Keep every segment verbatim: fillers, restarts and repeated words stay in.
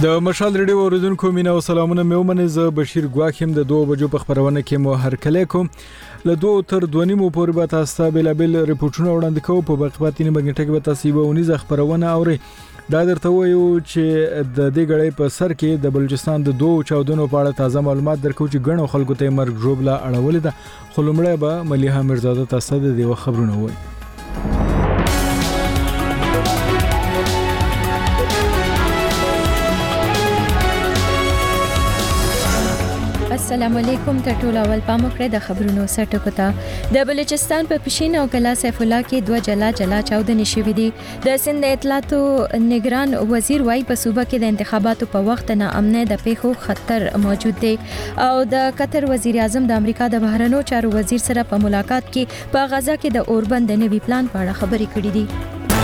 د مشال ریډیو اوریدونکو مینا او سلامونه مې ومنه. زه بشیر ګواکیم د دوه بجو په خبرونه کې مو هرکلی کوم. له دوه تر دوه نیمو پورې به تاسو ته بلابل ریپورتونه وړاندې کوم. په بقباتینه بغنټه کې به تاسو به ونیزه خبرونه اوري. دا درته وایو چې د دې غړې په سر کې د بلوچستان د دوه چاودنو په اړه تازه معلومات درکو چې غنو خلکو ته مرګ جوړه اړولې ده. خو لمړی به مليحه مرزاده تاسو ته د دې خبرونه وایي. السلام علیکم. ته ټول اول پام وکړئ د خبرونو سرټکو ته. د بلوچستان په پښین او کلا سیف الله کې دوه جلا جلا چاودنې شوې دي. د سند اطلاعاتو نگران وزیر وايي په صوبه کې د انتخاباتو په وخت نه امنه د پیښو خطر موجود دی. او د قطر وزیر اعظم د امریکا د بهرنیو چارو وزیر سره په ملاقات کې په غزا کې د اوربند د نوي پلان په اړه خبرې کړې دي.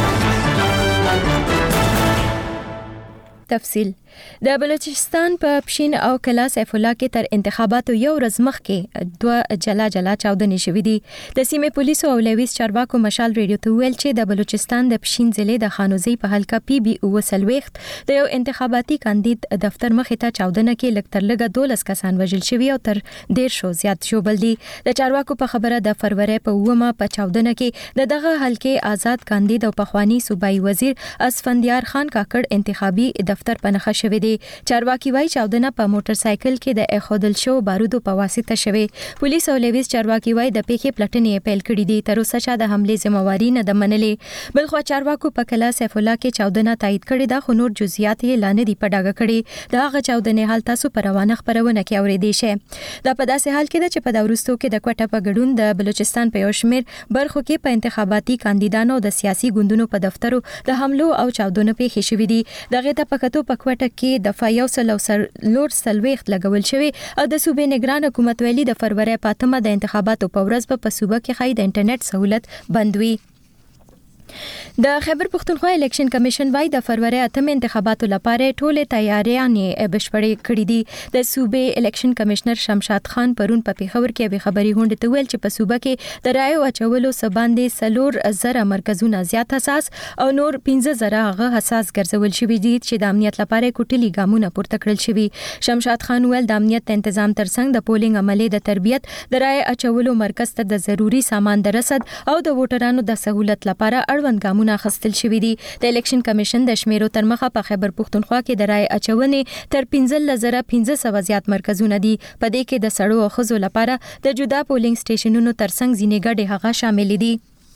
تفصیل د بلوچستان په پښین او کلا سیف الله کې تر انتخاباتو یو ورځ مخکې دوه جلا جلا چاودنې شوې دي. د سیمې پولیسو او لویس چارواکو مشال ریډیو ته ویل چې د بلوچستان د پښین ضلع د خانوزي په حلقه پی بي او سلويخت د یو انتخاباتي کاندید دفتر مخې ته چاودنه کې لږ تر لږه دولس کسان وژل شوي او تر ډیر شو زیات شوبل دي. د چارواکو په خبره د فروری په اومه په چاودنه کې د دغه حلقې آزاد کاندید او پخوانی صوبایي وزیر اسفندیار خان کاکړ انتخابي دفتر په نخښه شوی دی. چارواکي وايي چاودنه په موټر سایکل کې د اخودل شو بارودو په واسطه شوی. پولیس او لویس چارواکي وايي د پیښې پلټنې پیل کړې دي. تر اوسه چا د حمله ذمہواری نه د منلې. بلخو چارواکو په کلا سیف الله کې چاودنه تایید کړې ده خو نور جزئیات یې لاندې دی په ډاګه کړي. د هغه چاودنې حال تاسو په روانه خبرونه کې اورېدئ شئ. دا په داسې حال کې ده چې په داورستو کې د کوټه په ګډون د بلوچستان په یو شمېر برخو کې په انتخاباتي کاندیدانو د سیاسي ګوندونو په دفترو د حملو او چاودنو پیښې شوې دي. دغه ته په کتو په کوټه کې د فایو سلو سر لور سلويخت لګول شوی او د صوبې نگران حکومت ویلي د فروری پاتمه د انتخاباتو په ورځ په صوبه کې خای د انټرنیټ سہولت بندوي. د خیبر پختونخوا الیکشن کمیشن وايي د فروری اتم انتخاباتو لپاره ټولې تیاریاں بشپړې کړې دي. د صوبې الیکشن کمشنر شمشاد خان پرون په پیښور کې به خبري غونډه ته ویل چې په صوبه کې د رایو اچولو سباندې سلور زره مرکزونه زیات حساس او نور پنځه زره هغه حساس ګرځول شوی دي چې د امنیت لپاره کوټلي ګامونه پورته کړل شوی. شمشاد خان ویل د امنیت تنظیم ترڅنګ د پولینګ عملي د تربیت د رای اچولو مرکز ته د ضروری سامان د رسد او د ووټرانو د سہولت لپاره اړوند ګامونه اخیستل شوی دي. د الیکشن کمیشن د شمیرو تر مخه په خیبر پختونخوا کې د رای اچونې تر پنځه زره پنځه سوه زیات مرکزونه دي. په دې کې د سړو او ښځو لپاره د جدا پولینګ سټیشنونو ترڅنګ ځینې ګډې هغه شامل دي.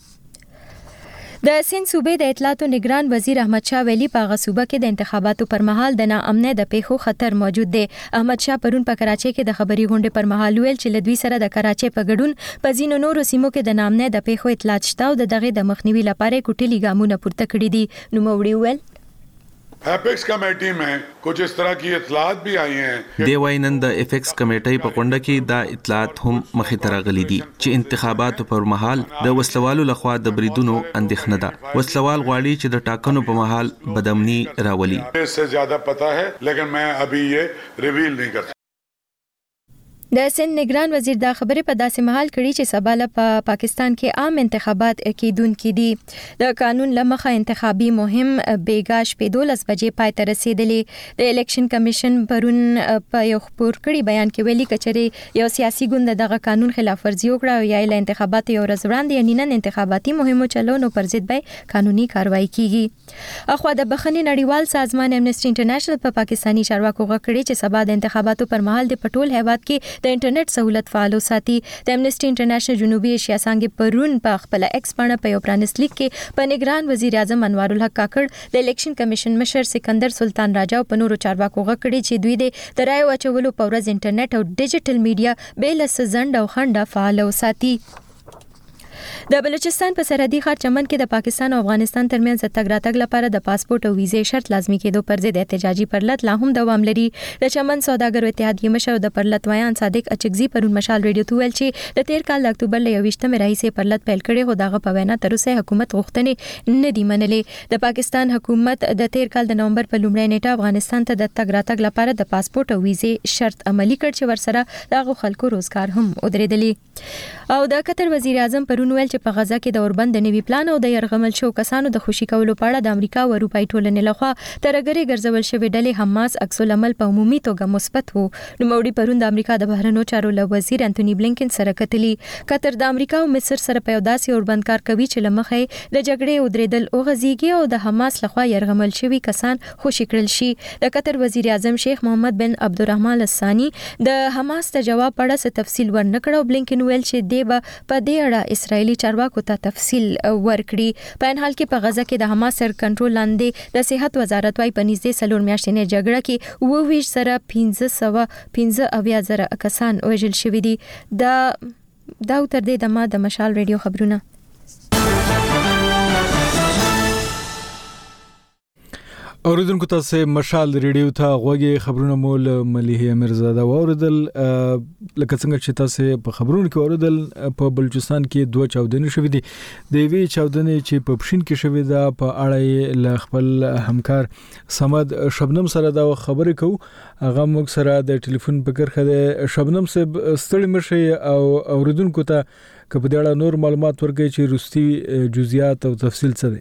د سند صوبې د اطلاعاتو نگران وزیر احمد شاه ویلي په هغه صوبه کې د انتخاباتو پر مهال د ناامنۍ د پیښو خطر موجود دی. احمد شاه پرون په کراچۍ کې د خبري غونډې پر مهال ویل چې لدوی سره د کراچۍ په ګډون په ځینو نورو سیمو کې د ناامنۍ د پیښو اطلاعات شته او د دغه د مخنیوي لپاره کوټلي ګامونه پورته کړي دي. نو موړي ویل ایپکس کمیټي में कुछ इस तरह की इत्तलात भी आई हैं. دی واینن د ایپکس کمیټي په غونډه کې دا اطلاعات هم مخې ته راغلي دي چې انتخاباتو پر مهال د وسلوالو لخوا د بریدونو اندېښنه ده. وسلوال غواړي چې د ټاکنو په مهال بدامني راولي. اس سے زیادہ پتہ ہے لیکن میں ابھی یہ ریویل نہیں کر. د سند نگران وزیر دا خبره په داسې محل کړي چې سباله په پا پاکستان کې عام انتخابات کېدونکي دي. د قانون لمخه انتخابي مهم بیګاش په دولس بجې پای ته رسیدلې. د الیکشن کمیشن پرون په یو خبر کړي بیان کې ویلي کچري یو سیاسي ګوند دغه قانون خلاف ورزي وکړه او یا له انتخابات یو ورځ وړاندې یعنی نن انتخاباتي مهمو چلونو پر ضد به قانوني کاروایی کیږي. اخو د بخښنې نړیوال سازمان امنیسټي انټرنیشنل په پاکستانی چارواکو غوښتي چې سبا د انتخاباتو پر مهال د پټول هیواد کې د انټرنیټ سہولت فعال وساتي. د امنیسټي انټرنیشنل جنوبي ایشیا څنګه پرون په خپل ایکس باندې په یو پرانس لیک کې په نگران وزیر اعظم انوار الحق کاکړ د الیکشن کمیشن مشر سکندر سلطان راجا او په نورو چارواکو غوښتي چې دوی د رای اچولو په ورځ انټرنیټ او ډیجیټل میډیا به له سزند او خنډه فعال وساتي. د بلوچستان په سرحدي ښار چمن کې د پاکستان او افغانستان ترمنځ د تګ راتګ لپاره د پاسپورت او ویزې شرط لازمي کېدو پر ضد احتجاجي پرلط لا هم دوام لري. د چمن سوداګرو اتحادیې مشر د پرلط ویان صادق اچکزي پرون مشال ریډیو ته ویل چې د تیر کال د اکتوبر له یوویشتمې راهیسې پرلط پیل کړي خو دغه په وینا تر اوسه حکومت غوښتنې نه دي منلې. د پاکستان حکومت د تیر کال د نومبر په لومړۍ نیټه افغانستان ته د تګ راتګ لپاره د پاسپورت او ویزې شرط عملي کړ چې ورسره دغه خلکو روزګار هم ودرېدلی. او د قطر وزیر اعظم پرون ویل چې په غزا کې د اوربند د نوي پلان او د يرغمل شو کسانو د خوشي کولو په اړه د امریکا او اروپای ټولنې لخوا ترګری ګرځول شوی ډلې حماس عکس العمل په عمومي توګه مثبت وو. نو موري پروند د امریکا د بهرنیو چارو وزیر انټونی بلینکن سره کتلی قطر د امریکا او مصر سره په داسې اوربند کار کوي چې لمخې د جګړې او درېدل او غزيږي او د حماس لخوا يرغمل شوی کسان خوشي کړل شي. د قطر وزیر اعظم شیخ محمد بن عبدالرحمن الثانی د حماس ته جواب پړه څه تفصیل ورنکړو. بلینکن ویل چې دی به په دې اړه اسرایلی چارواکو ته تفصیل ورکړي. په ان حال کې په غزا کې د حماس سر کنټرول لاندې د صحت وزارت وايي په نږدې څلور میاشتې جګړه کې اوه ویشت سره پنځه سوه پنځه اویا زره کسان وژل شوي دي. دا دا تر دې دمه د مشال ریډیو خبرونه. اوریدونکو تاسو مشال ریډیو ته غوږی خبرونه مول مليحه مرزاده اوریدل لکه څنګه چې تاسو په خبرونو کې اوریدل په بلوچستان کې دوه چاودنې شوې دي. د وی چاودنې چې په پښین کې شوې ده په اړه ل خپل همکار سمد شبنم سره دا خبرې کوو. هغه موږ سره د ټلیفون په کرخه ده. شبنم صاحب ستړي مشه او اوریدونکو ته کله د اړه نور معلومات ورکړي چې روستي جزئیات او تفصیل څه دي.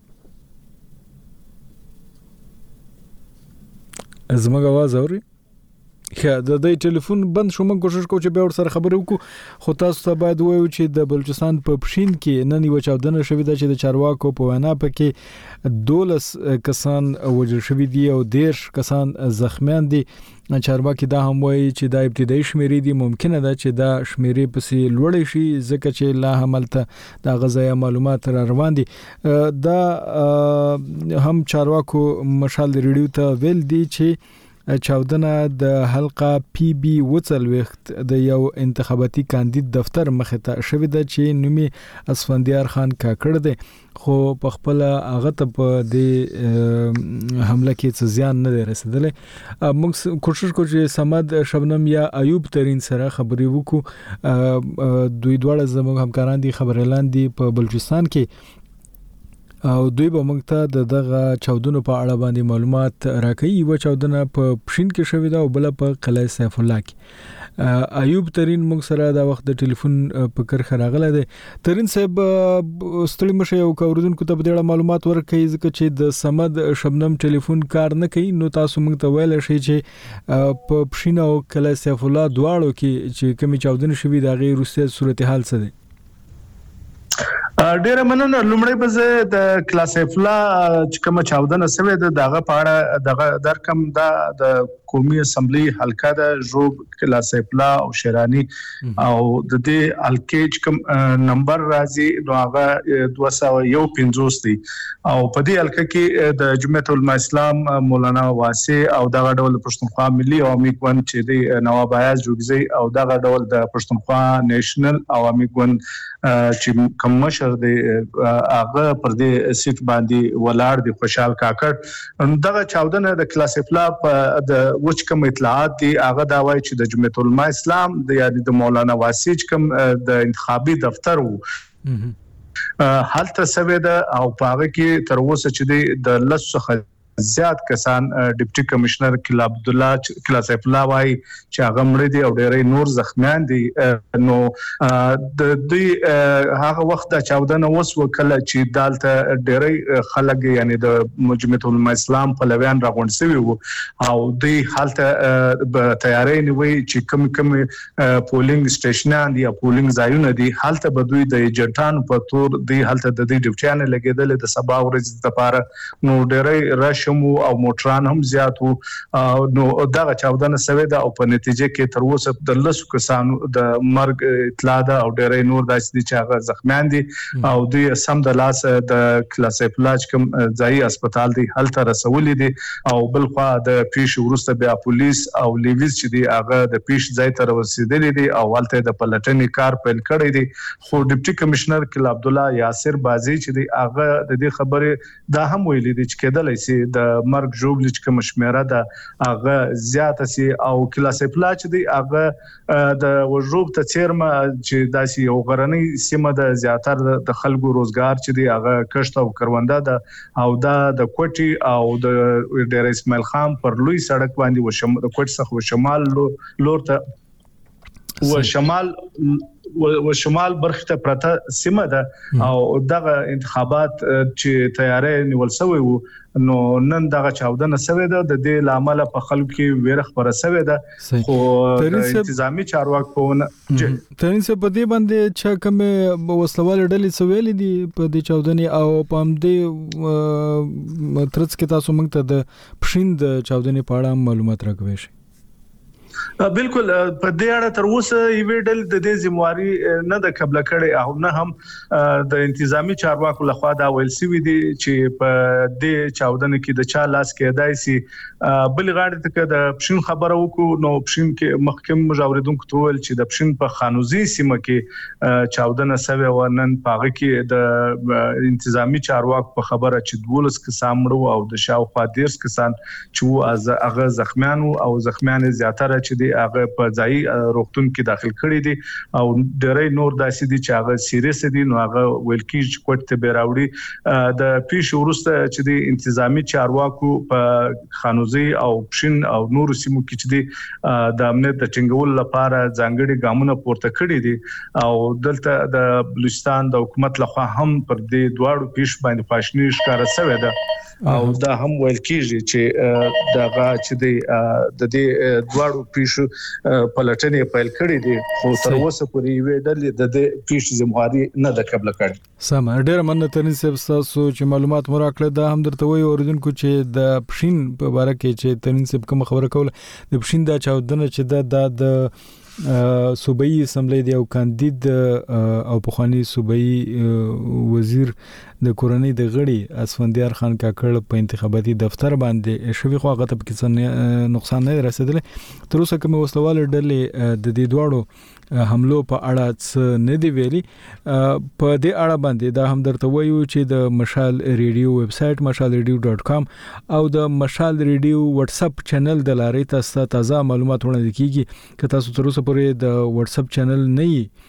زموږ आवाज اوري؟ خا د دې ټلیفون بند شو. موږ کوشش کوو چې به ور سره خبرې وکړو خو تاسو ته باید وایو چې د بلوچستان په پښین کې نن یو چاودنه شوې ده چې د چارواکو په وینا پکې دولس کسان وژل شوي دي او دیرش کسان زخمیان دي. چارواکي دا هم وایي چې دا ابتدایي شمیرې دي. ممکنه ده چې دا شمیرې پسې لوړې شي ځکه چې لا هملته د غذایا معلومات را روان دي. دا هم چارواکو مشال ریډیو ته ویل دي چې چاودنه د حلقه پی بی وڅل وخت د یو انتخاباتي کاندید دفتر مخه ته شوې ده چې نومي اسفندیار خان کاکړ دی خو په خپل هغه ته په دې حمله کې څه زیان نه رسیدلی. موږ کوشش کوو چې سمد شبنم یا ایوب ترین سره خبرې وکړو. دوی دواړه زموږ همکاران دي خبرلان دي په بلوچستان کې او دوی به موږ ته د دغه چاودنو په اړه باندې معلومات راکړي. یو چاودنه په پښین کې شوې ده او بل په قلعه سیف الله کې. ایوب ترین موږ سره دا وخت د ټلیفون په کرخه راغله ده. ترین صاحب ستړي مشه او اوریدونکو ته په اړه معلومات ورکړي ځکه چې د سمد شبنم ټلیفون کار نه کوي. نو تاسو موږ ته ویل شي چې په پښین او قلعه سیف الله دواړو کې چې کومي چاودنه شوې ده غیر روسي صورتحال څه ده؟ ډیره مننه. لومړی به زه د کلاسیفلا چې کوم چاودنه سوي ده دغه په اړه دغه درکم دا د قومي اسمبلی حلقه د جوب کلاسیفلا او شیرانی او د دې الکیج کوم نمبر راځي نو هغه دوه سوه یو پنځوس دی او په دې الکه کې د جمعیت العلماء اسلام مولانا واسع او دغه ډول پښتونخوا ملي عوامي ګوند چې د نواب ایاز جوګزي او دغه ډول د پښتونخوا نېشنل عوامي ګوند چې کوم مشر دی هغه پر دې سیټ باندې ولاړ دی خوشحال کاکړ. دغه چاودنه د کلاسیفلا په د وچ کوم اطلاعات دي هغه دا وایي چې د جمعیت العلماء اسلام د یعنی د مولانا واسع کوم د انتخابي دفتر وو هلته سوي ده او په هغه کې تر اوسه چې د لس څخه زیات کسان ډیپټي کمشنر کلا عبد الله کلا سیف الله وايي چې هغه مړ دي او ډېرې نور زخمیان دي. نو د دې هغه وخت د چاودنه وس وکړه چې دالته ډېرې خلک یعنی د جمعیت العلماء اسلام په لویان راغونډ شوی وو او د حالت به تیاری نیوي چې کوم کوم پولینګ سټیشنان دي یا پولینګ ځایونه دي حالت به دوی د جټان په تور دی حالت د دې ډیپټیان لګیدل د سبا ورځ لپاره. نو ډېرې رش او موټران هم زیات وو نو دغه چاودنه سوي ده او په نتیجه کې تر اوسه د لسو کسانو د مرګ اطلاع ده او ډېرې نور داسې دي چې هغه زخمیان دي او دوی سم د لاس د کلاسیفلاج کوم ځای هسپتال دی هلته رسولي دي او بل خو د پیش ورسته بیا پولیس او لیویز چې دی هغه د پیش ځای ته رسیدلي دي او هلته د پلټنې کار پیل کړی دی. خو ډیپټي کمشنر کلا عبد الله یاسر بازی چې دی هغه د دې خبره دا هم ویلي دي چې کېدلای سي د مرګ جوړ لچ کوم شمیره ده هغه زیاته سي او کلاسیفلا چې دی هغه د وجوب ته چیرمه چې داسي یو غرنی سیمه د زیاتره د خلکو روزګار چې دی هغه کشت او کرونده ده او دا د کوټي او د ډېر اسماعیل خان پر لوی سړک باندې وشم د کوټ څخه شمال لور ته و شمال و شمال برخه ته پرته سیمه ده او دغه انتخابات چې تیارې نیول شوی وو نو نن دغه چاودنه سوي ده د دې لامل په خلکو کې ویره خبره سوي ده خو انتظامی چارواکو په ترين څه په دې باندې چې کوم وسلوال ډلې سویل دي په دې چاودنې او په هم دې ترڅ کې تاسو موږ ته د پښین د چاودنې په اړه معلومات راکوي شي بالکل په دې اړه تر اوسه یوې ډلې د دې ذمہواری نه د قبل کړي او نه هم د انتظامی چارواکو لخوا دا ویل سوي دي چې په دې چاودنه کې د چا لاس کې دای سي بل غاړه ته د پښین خبره وکړو نو پښین کې محکم مجاوردونکو ته ویل چې د پښین په خانوزي سیمه کې چاودنه سوي ونن پاغه کې د انتظامی چارواکو په خبره چې دولس کسان مړو او د شاوخوا دیرش کسان چې هغه زخمیان او زخمیان زیاتره چې دی هغه په ځای روغتون کې داخل کړي دي او ډېرې نور داسې دي چې هغه سیریس دي نو هغه ویل کېږي کوټ ته بیراوړي د پیښ ورسته چې دی انتظامی چارواکو په خانوزي او پښین او نور سیمو کې چې دی د امنیت د ټینګولو لپاره ځانګړي ګامونه پورته کړي دي او دلته د بلوچستان د حکومت لخوا هم پر دې دواړو پیښ باندې پاشنی ښکارا شوی ده او دا هم ویل کېږي چې دغه چې دی د دې دواړو پیښو پلټنې پیل کړې دي خو تر اوسه پورې وی ډلې د دې پیښ ذمہواری نه د قبل کړي سم ډېر مننه ترين صاحب تاسو چې معلومات مو راکړه دا هم درته وایي اوریدونکو چې د پښین په اړه کې چې ترين صاحب کوم خبره کوله د پښین دا چاودنه چې دا د صوبایي اسمبلی دی او کاندید او پخوانی صوبایي وزیر د کورنۍ د غړي اسفندیار خان کاکړ په انتخاباتي دفتر باندې شوی خو هغه ته کې نقصان نه رسیدلی تر اوسه کوم وسلوال ډلې د دې دواړو حملو په اړه څه نه دی ویلي په دې اړه باندې دا هم درته وایو چې د مشال ریډیو ویب سټ مشال ریډیو ډاٹ کام او د مشال ریډیو واتس اپ چینل د لارې تاسو تازه معلومات وړاندې کیږي که تاسو تر اوسه پورې د واتس اپ چینل نه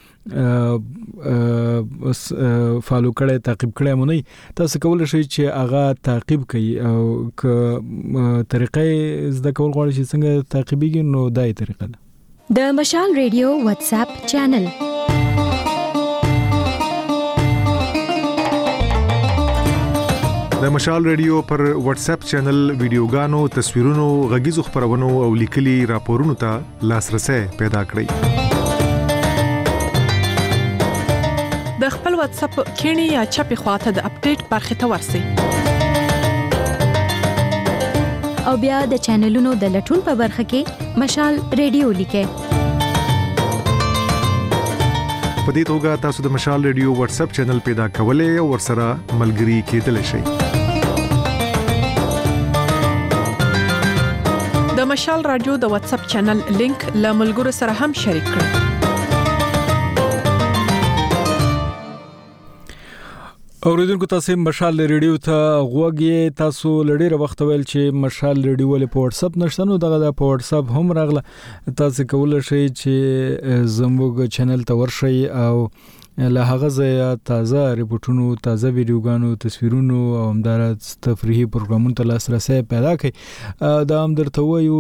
فالو کړئ تعقیب کړئ مو نه تاسو کولای شئ چې هغه تعقیب کړئ او ک طریقې زده کول غواړئ چې څنګه تعقیبېږي نو دای طریقه ده د مشال ریډیو واتس اپ چینل د مشال ریډیو پر واتس اپ چینل ویډیوګانو تصویرونو غږیزو خبرونو او لیکلي راپورونو ته لاسرسي پیدا کړئ د خپل واتس اپ کینی یا چپی خواته د اپډیټ برخه ته ورسی او بیا د چینلونو د لټون په برخه کې مشال ریډیو لیکه په دې توګه تاسو د مشال ریډیو واتس اپ چینل پیدا کولای او ورسره ملګري کېدلی شئ د مشال رادیو د واتس اپ چینل لینک له ملګرو سره هم شریک کړئ اوریدونکو تاسو مشال ریډیو ته غوږی تاسو لړې وخت ویل چې مشال ریډیو له واتس اپ نشته نو دغه د واتس اپ هم راغله تاسو کولای شئ چې زموږ چینل ته ورشئ او له هغه ځای تازه ریپورتونو تازه ویډیوګانو تصویرونو او همدارس تفریحي پروګرامونو ته لاسرسي پیدا کړئ دا هم درته وایو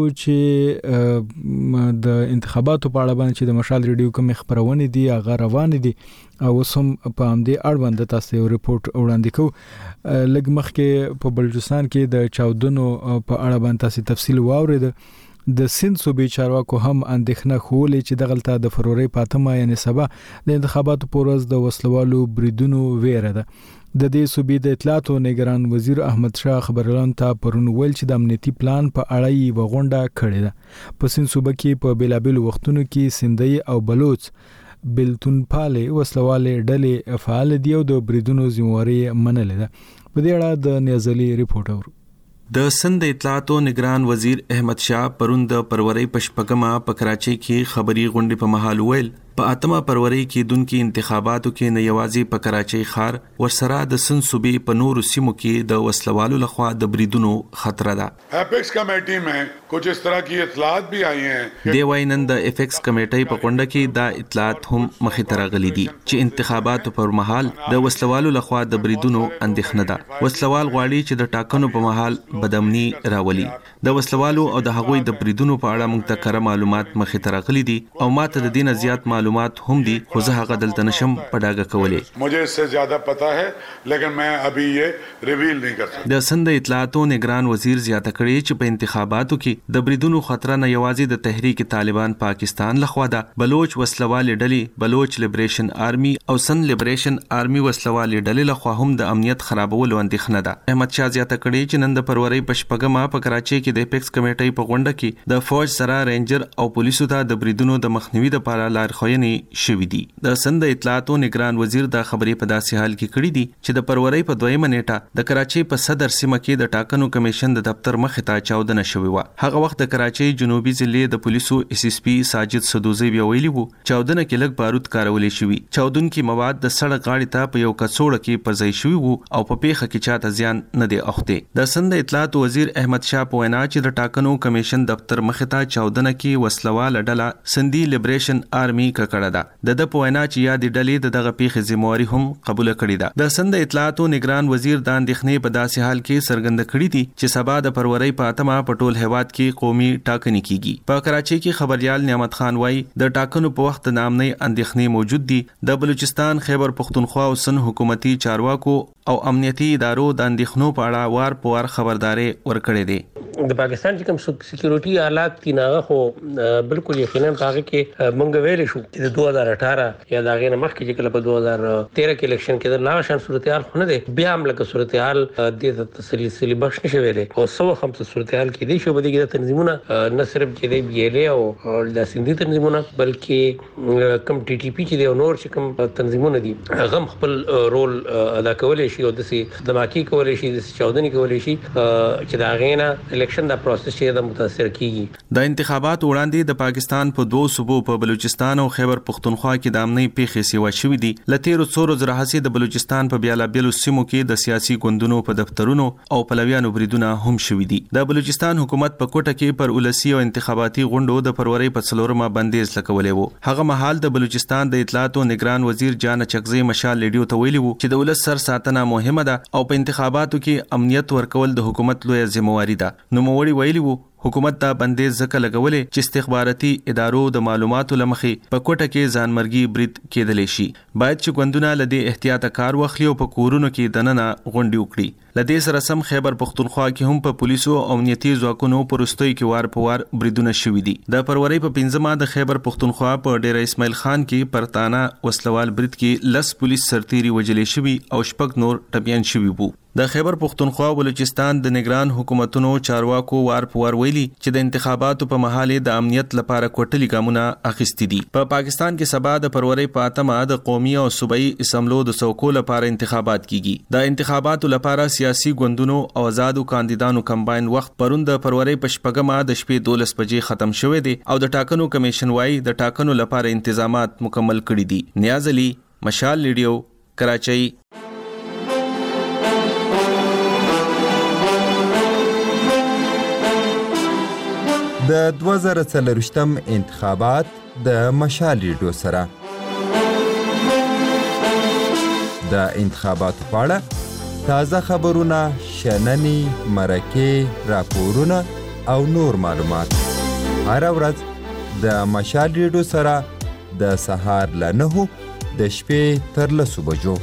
چې د انتخاباتو په اړه باندې چې د مشال ریډیو کوم خبرونه دي هغه روان دي او سم په همدې اړه باندې تاسو یو ریپورت وړاندې کوو لږ مخکې په بلوچستان کې د چاودنو په اړه باندې تاسو تفصیل واورید د سند صوبې چارواکو هم اندېښنه خولې چې دغلطه د فروری پاتمه یعنی سبا د انتخاباتو پورز د وسلوالو بریدونو ویره ده د دې صوبې د اطلاعات او نگران وزیر احمد شاه خبرلان ته پرون ویل چې د امنیتي پلان په اړه یې وغونډه کړې ده په سند صوبې کې په بیلابل وختونو کې سندي او بلوچ بلتون پاله وسلواله ډلې فعال دي او د بریدونو ذمہواری منل ده په دې اړه د نیازلي ریپورت اورو د سند اطلاعات او نگران وزیر احمد شاه پرون د پروري پشپګما په کراچۍ کې خبري غونډې په محل ویل په اتمه پروري کې دونکو انتخاباتو کې نه یوازې په کراچۍ ښار ورسره د سند صوبې په نورو سیمو کې د وسلوالو لخوا د بریدونو خطر ده اپیکس کمیټي میں کچھ اس طرح کی اطلاعات بھی آئی ہیں دی واینن د اپیکس کمیټي په غونډه کې دا اطلاعات هم مخې ته راغلي دي چې انتخاباتو پر مهال د وسلوالو لخوا د بریدونو اندېښنه ده وسلوال غواړي چې د ټاکنو په مهال بدامني راولي د وسلوالو او د هغوی د بریدونو په اړه موږ ته کره معلومات مخې ته راغلي دي او ماته د دې نه زیات معلومات هم دي خو زه هغه دلته نشم په ډاګه کولی. مجھے اس سے زیادہ پتا ہے لیکن میں ابھی یہ ریویل نہیں کر سکتا. د سند اطلاعاتو نگران وزیر زیاته کړی چې په انتخاباتو کې د بریدونو خطر نه یوازې د تحریک طالبان پاکستان لخوا ده، بلوچ وسلوال ډلې بلوچ لیبریشن آرمی او سن لیبریشن آرمی وسلوال ډلې لخوا هم د امنیت خرابولو اندېښنه ده. احمد شاه زیاته کړی چې نن د فروری په شپږمه په کراچۍ کې د اپیکس کمیټې په غونډه کې د فوج سره رینجر او پولیسو ته د بریدونو د مخنیوي لپاره لارښوونې شوې دي. د سند اطلاعاتو نگران وزیر دا خبرې په داسې حال کې کړې دي چې د فروری په دویمه نیټه د کراچۍ په صدر سیمه کې د ټاکنو کمیشن د دفتر مخې ته چاودنه شوې وه. هغه وخت د کراچۍ جنوبي ضلع د پولیسو اس اس پی ساجد سدوزی بیا ویلي وو چاودنه کې لږ بارود کارولې شوي. چاودونکي مواد د سړک غاړې ته په یو کڅوړه کې پر ځای شوي وو او په پیښه کې چاته زیان نه دی اوخته. د سند اطلاعات وزیر احمد شاه په وینا چې د ټاکنو کمیشن دفتر مخې ته چاودنه کې وسلوال ډله سندي لیبریشن آرمی ککړه ده. د د په وینا چې یا د ډلې د دغه پیښې ذمہواری هم قبول کړې ده. د سند اطلاعات نگران وزیر د اندېښنې په داسې حال کې څرګنده کړې دي چې سبا د فروری په اتمه په ټول هیواد کې قومي ټاکنې کیږي. په کراچۍ کې خبريال نعمت خان وایي د ټاکنو په وخت نامنۍ اندېښنې موجود دي. د بلوچستان خیبر پختونخوا او سن حکومتي چارواکو او امنیتي ادارو د اندېښنو په اړه وار په وار خبرداري ورکړې دي. د پاکستان چې کوم سکیورټي حالات دي نه خو بالکل یقینا هغه کې مونږ ویل شو چې د دوه هزار اٹھارہ یا د هغه مخکې چې کله په دوه هزار تیرہ کې الیکشن کې د ناشان صورتحال خو نه دي بیا هم لکه صورتحال د تسلسل بخش نشي ویلې او سو خمسه صورتحال کې دي شو بده کې تنظیمونه نه صرف چې دی بي ال او د سندي تنظیمونه بلکې کم ټي ټي پی چې دی او نور چې کوم تنظیمونه دي هغه خپل رول ادا کولای شي او د سي دماکي کولای شي د چاودنې کولای شي چې دا غینا الیکشن دا پروسس چې د متاثر کیږي. د انتخابات وړاندې د پاکستان په دوه صوبو په بلوچستان او خیبر پختونخوا کې د امنیتي پیښې سیوا شوې دي. لتیرو څورو زراحسي د بلوچستان په بیلابیلو سیمو کې د سیاسي ګوندونو په دفترونو او پلویانو بریدونه هم شوې دي. د بلوچستان حکومت په کوټه کې پر ولسی او انتخاباتي غونډو د فروری په څلورمه بندیز لګولې وو. هغه مهال د بلوچستان د اطلاعات او نگران وزیر جان چکزی مشال لیډیو ته ویلي وو چې د ولس سر ساتنه مهمه ده او په انتخاباتو کې امنیت ورکول د حکومت لوی ذمہواری ده. نو موړي ویلي وو حکومت ته بندیز ځکه لګولې چې استخباراتي ادارو د معلوماتو لمخې په کوټه کې ځانمرګي برید کېدلی شي. باید چې ګوندونه لدی احتیاط کار واخلي او په کورونو کې دننه غونډې وکړي. لدی سره سم خیبر پختونخوا کې هم په پولیسو او امنیتي ځواکونو پرستوي کې وار په وار بریدونه شوي دي. د فروری په پنځمه د خیبر پختونخوا په ډیر اسماعیل خان کې پرتانه وسلوال برید کې لس پولیس سرتيري وجلې شوي او شپږ نور ټپيان شوي وو. د خیبر پختونخوا بلوچستان د نگران حکومتونو چارواکو وار په وار ویلي چې د انتخاباتو په مهال د امنیت لپاره کوټلي ګامونه اخیستي دي. په پا پاکستان کې سبا د فروری په اتمه د قومي او صوبایي اسمبلو د څوکو لپاره انتخابات کیږي. د انتخاباتو لپاره سیاسي ګوندونو او آزادو کاندیدانو کمباین وخت پرون د فروری په شپږمه د شپې دولس بجې ختم شوه دي او د ټاکنو کمیشن وايي د ټاکنو لپاره تنظیمات مکمل کړي دي. نیاز علي، مشال لیډیو، کراچۍ. د دوه زره څلرویشتم انتخابات د مشال ریډیو سره د انتخاباتو په اړه تازه خبرونه، شننې، مرکې، راپورونه او نور معلومات هر ورځ د مشال ریډیو سره د سهار له نهو د شپې تر لسو بجو.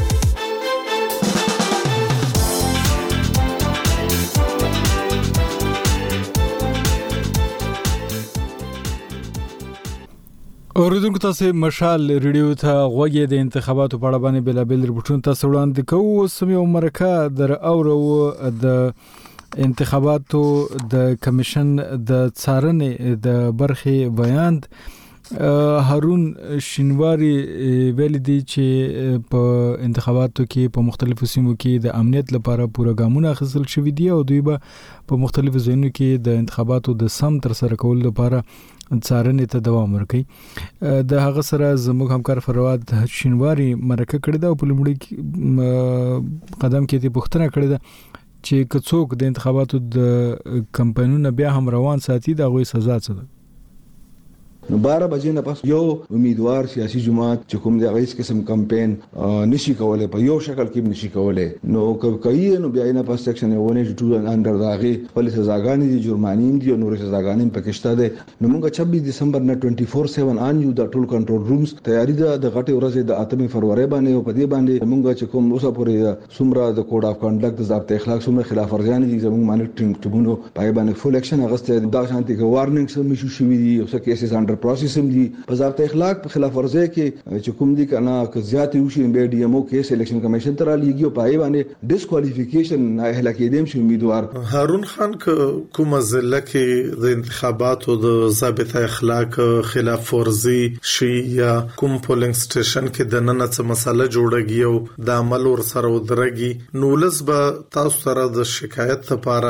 اوریدونکو تاسو مشال ریډیو ته غوږی د انتخاباتو په اړه باندې بلابل رپورټونه تاسو وړاندې کوو. سمې او مرکه در اورو د انتخاباتو د کمیشن د څارنې د برخې بیان هارون شینواری ویل دي چې په انتخاباتو کې په مختلفو سیمو کې د امنیت لپاره پوره ګامونه اخیستل شوي دي او دوی به په مختلفو ځایونو کې د انتخاباتو د سم تر سره کولو لپاره څارنې ته دوام ورکوي. د هغه سره زموږ همکار فرواد شینواری مرکه کړې ده او په لومړي قدم کې دې پوښتنه کړې ده چې که څوک د انتخاباتو د کمپاینونو بیا هم روان ساتي د هغوی سزا څه ده؟ نو بارہ بجې نه پس یو امیدوار سیاسي جماعت چې کوم د غیس قسم کمپاین نشي کولای په یو شکل کې نشي کولای نو کوي نو بیا نه پس سیکشن ونه ټول اندر داغه خپل سزاګانې دي جرمانین دي او نور سزاګانې پکشته ده نو موږ چھبیس دسمبر نه چوبیس ساعت ان یو د ټول کنټرول رومز تیاری ده د غټي ورځې د اتمې فروری باندې او په دې باندې موږ چې کوم اوسه پورې سمرا د کوډ اف کنډکټ د ضابطه اخلاق سمره خلاف ورزیان دي زموږ مانیټرینګ ټریبونو پای باندې فول اکشن اغسته د شانتي کې وارنینګ سم شو شوی دي او څه کیسز انډر پروسس هم دي په ضابطه اخلاق په خلاف ورزي کې چې کوم دي کنه که زیات یو شي به ډي ام او کې سلیکشن کمیشن تر لیږي او پای باندې ډیسکوالیفیکیشن نه هله کې دیم شي امیدوار هارون خان کوم ضلع کې د انتخاباتو د ضابطه اخلاق خلاف ورزي شي یا کوم پولینګ سټیشن کې د نن څه مسله جوړږي او د عمل ور سره ودرېږي نو لسبه تاسو سره د شکایت لپاره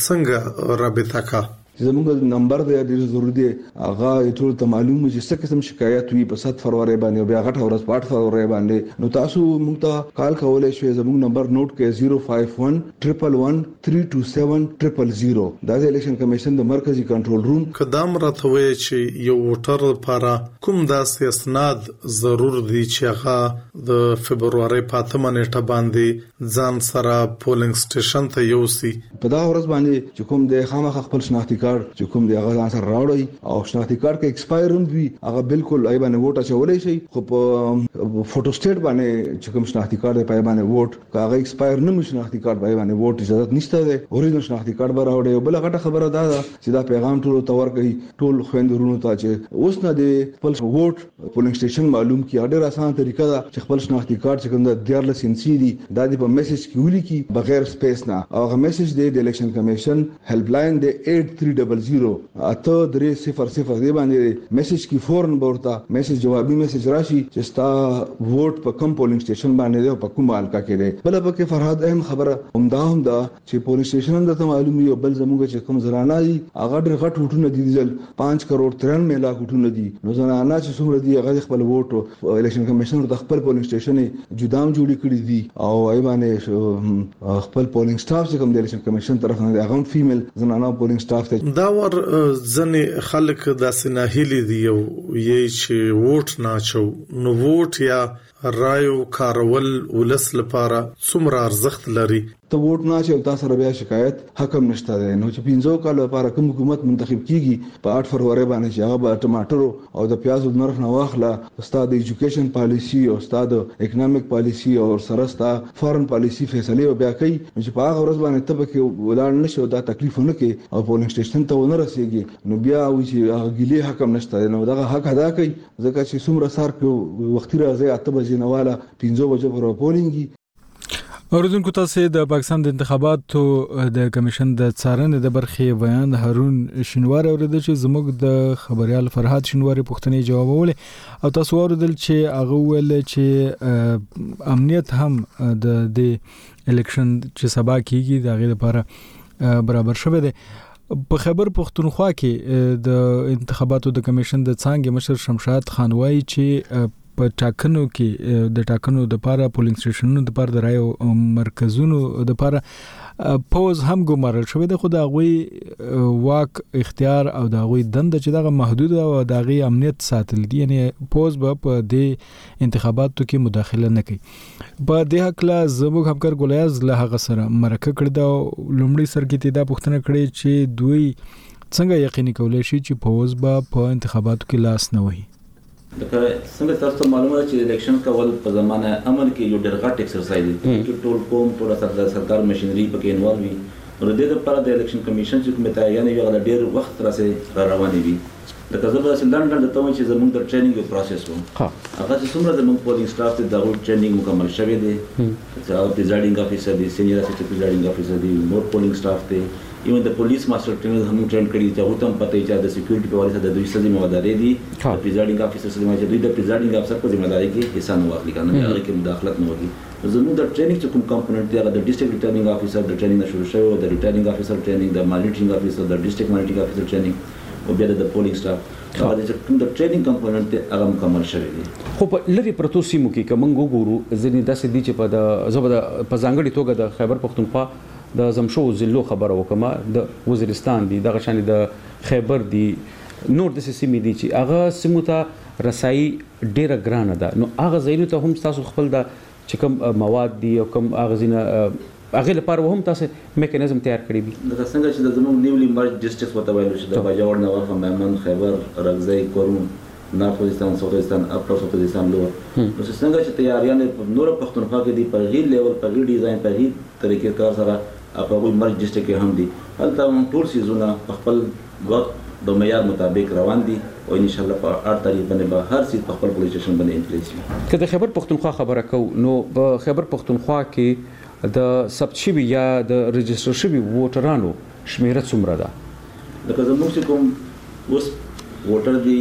څنګه رابطه کا زموږ نمبر دی ډیر ضروري دی هغه ټول ته معلومه چې څه قسم شکایت وي په سات فروری باندې بیا غټ اورس پات فروری باندې نو تاسو موږ ته کال کولای شئ زموږ نمبر نوٹ کړئ صفر پنځه یک یک یک تین دو سات صفر صفر صفر دا د الیکشن کمیشن د مرکزی کنټرول روم قدم راته وی چې یو ووټر لپاره کوم داسې اسناد ضرور دي چې هغه د فبرवरी پاتمه نیټه باندې ځان سره پولینګ سټیشن ته یوسي په دا ورځ باندې چې کوم د خامخ خپل شناختی چې کوم دی هغه ځان سره راوړی او شناختی کارت کې ایکسپایر هم وي هغه بالکل ای باندې ووټ اچولای شي خو په فوټو سټیټ باندې چې کوم شناختی کارت په باندې ووټ هغه ایکسپایر نه شناختی کارت په باندې ووټ اجازه نشته ده اوریجنل شناختی کارت به راوړی او بل غټه خبره ده چې دا پیغام ټول تور کوي ټول خويندرونو ته چې اوس نه دی خپل ووټ پولینګ سټیشن معلوم کی ډېر اسانه طریقه ده چې خپل شناختی کارت چې کوم د دیارلس انسي دي دا د په میسج کې ولیکي بغیر سپیس نه او هغه میسج دی د الیکشن کمیشن هیلپ لاین دی اټ تھری صفر صفر اته درې صفر صفر دی باندې میسج کی فورن ورته میسج جوابي میسج راشي چې ستا ووټ په کوم پولینګ سټیشن باندې دی او په کوم حلقه کې دی بل په کې فرهاد اهم خبره همدا همدا چې پولینګ سټیشن د ته معلومي او بل زموږ چې کوم زرانه دي هغه ډېر غټ وټونه دي ځل پانچ کروڑ ترانوي لک وټونه دي نو زرانه چې څومره دي هغه خپل ووټ الیکشن کمیشن د خپل پولینګ سټیشن جدام جوړی کړی دي او ای باندې خپل پولینګ سټاف چې کوم د الیکشن کمیشن طرف نه هغه فیمیل زنانه پولینګ سټاف ته دا ور ځنې خلک داسې نه هلي دي او یې چې ووټ نه چو نو ووټ یا رایو کارول ولس لپاره څومره ارزښت لري ته ووټ نه چې تاسو سره بیا شکایت حکم نشته ده نو چې پنځو کال لپاره کوم حکومت منتخب کیږي په آټ فروری باندې چې هغه به ټماټر او د پیازو نرخ نه واخله استاد ایجوکیشن پالیسی او استاد اکونومیک پالیسی او سره استاد فارن پالیسی فیصله بیا کوي چې په هغه ورځ باندې ته کې ولان نشو دا تکلیف نه کوي او پولینګ سټیشن ته ونه رسیږي نو بیا و چې هغه ګلی حکم نشته نو دغه حق ادا کوي ځکه چې څومره سار کو وختي راځي اته بجې نواله پنځو بجو پر پولینګي اوریدونکو تاسو د پاکستان د انتخاباتو د کمیشن د څارنې د برخې بیان هارون شینوار اوریدل چې زموږ د خبريال فرحات شینوار پوښتنې جوابول او تاسو اوریدل چې هغه ویل چې امنیت هم د د الیکشن چې سبا کیږي د غیر لپاره برابر شوه دی په خبر پښتونخوا کې د انتخاباتو د کمیشن د څنګه مشر شمشاد خان وایي چې په ټاکنو کې د ټاکنو د لپاره پولینګ سټیشنونو د لپاره د رایو مرکزونو د لپاره پوز هم ګمارل شوی د خو د غوي واک اختیار او د غوي دند چې دغه محدود او د غي امنیت ساتل دي یعنی پوز به په د انتخاباتو کې مداخله نه کوي په دې حق لا زموږ همکار ګولیاز له هغه سره مرکه کړی دا لومړی سر کې تدا پوښتنه کړې چې دوی څنګه یقیني کولای شي چې پوز به په انتخاباتو کې لاس نه وهي لکه څنګه تاسو ته معلومه ده چې الیکشن کول په زمانه امن کې یو ډېر غټ ایکسرسایز دی چې ټول قوم ټول سرکار ماشينري پکې انوالو وي او د دې لپاره د الیکشن کمیشن چې کومه تعین یو غل ډېر وخت راځي را روانې وي لکه زه به لندن د توګه چې زموږ د ټریننګ پروسس وو هغه چې څومره زموږ پولینګ سټاف ته د ټریننګ مکمل شوی دی چې هغه پریزایډینګ افیسر دی سینیئر اسسټنټ پریزایډینګ افیسر دی نور پولینګ سټاف دی ایون د پولیس ماستر ټرینر هم ټرین کړي چې هغه هم پته چې د سکیورټي په واسطه د دوی سره ذمہواری دي د پریزایډینګ افیسر سره چې دوی د پریزایډینګ افیسر په ذمہواری کې حصہ نه واخلي کنه هغه کې مداخلت نه وکړي زموږ د ټریننګ چې کوم کمپوننټ دی هغه د ډیسټریکټ ریټرنینګ افیسر د ټریننګ شروع شوی او د ریټرنینګ افیسر ټریننګ د مانیټرینګ افیسر د ډیسټریکټ مانیټرینګ افیسر ټریننګ او بیا د پولینګ سټاف هغه چې د ټریننګ کمپوننټ دی هغه مکمل شوی دی خو په لری پروتو سیمو کې کوم وګورو ځینې داسې دي چې په د زبر په ځانګړي توګه د خیبر پښتونخوا د زمشو زلو خبره وکما د وزیرستان دی دغه شان د خیبر دی نور د سیمې دي چې هغه سیمو ته رسایي ډیره ګرانه ده، نو هغه ځایونو ته هم تاسو خپل د چې کوم مواد دي او کوم هغه ځینه هغه لپاره هم تاسو میکانیزم تیار کړی دي؟ دا څنګه چې د زموږ نیولی مرج ډیسټرکټ وته ویل شي د باجوړ نواب میمن خیبر رغزی کورون نارت وزیرستان ساوث وزیرستان اپر ساوث وزیرستان لور نو څنګه چې تیاریان په نور پښتونخوا کې دي په غیر لیول په غیر ډیزاین په غیر طریقې کار سره په وی مرج ډیسټرکټ کې هم دي هلته هم ټول سیزونه په خپل وخت د معیار مطابق روان دي او ان شاء الله په اړ تاریخ باندې به هر څه په خپل پولیس سټیشن باندې انپلیس شي. که د خیبر پښتونخوا خبره کو نو په خیبر پښتونخوا کې د ثبت شوي یا د رجسټر شوي ووټرانو شمیره څومره ده؟ لکه زموږ چې کوم اوس ووټر دي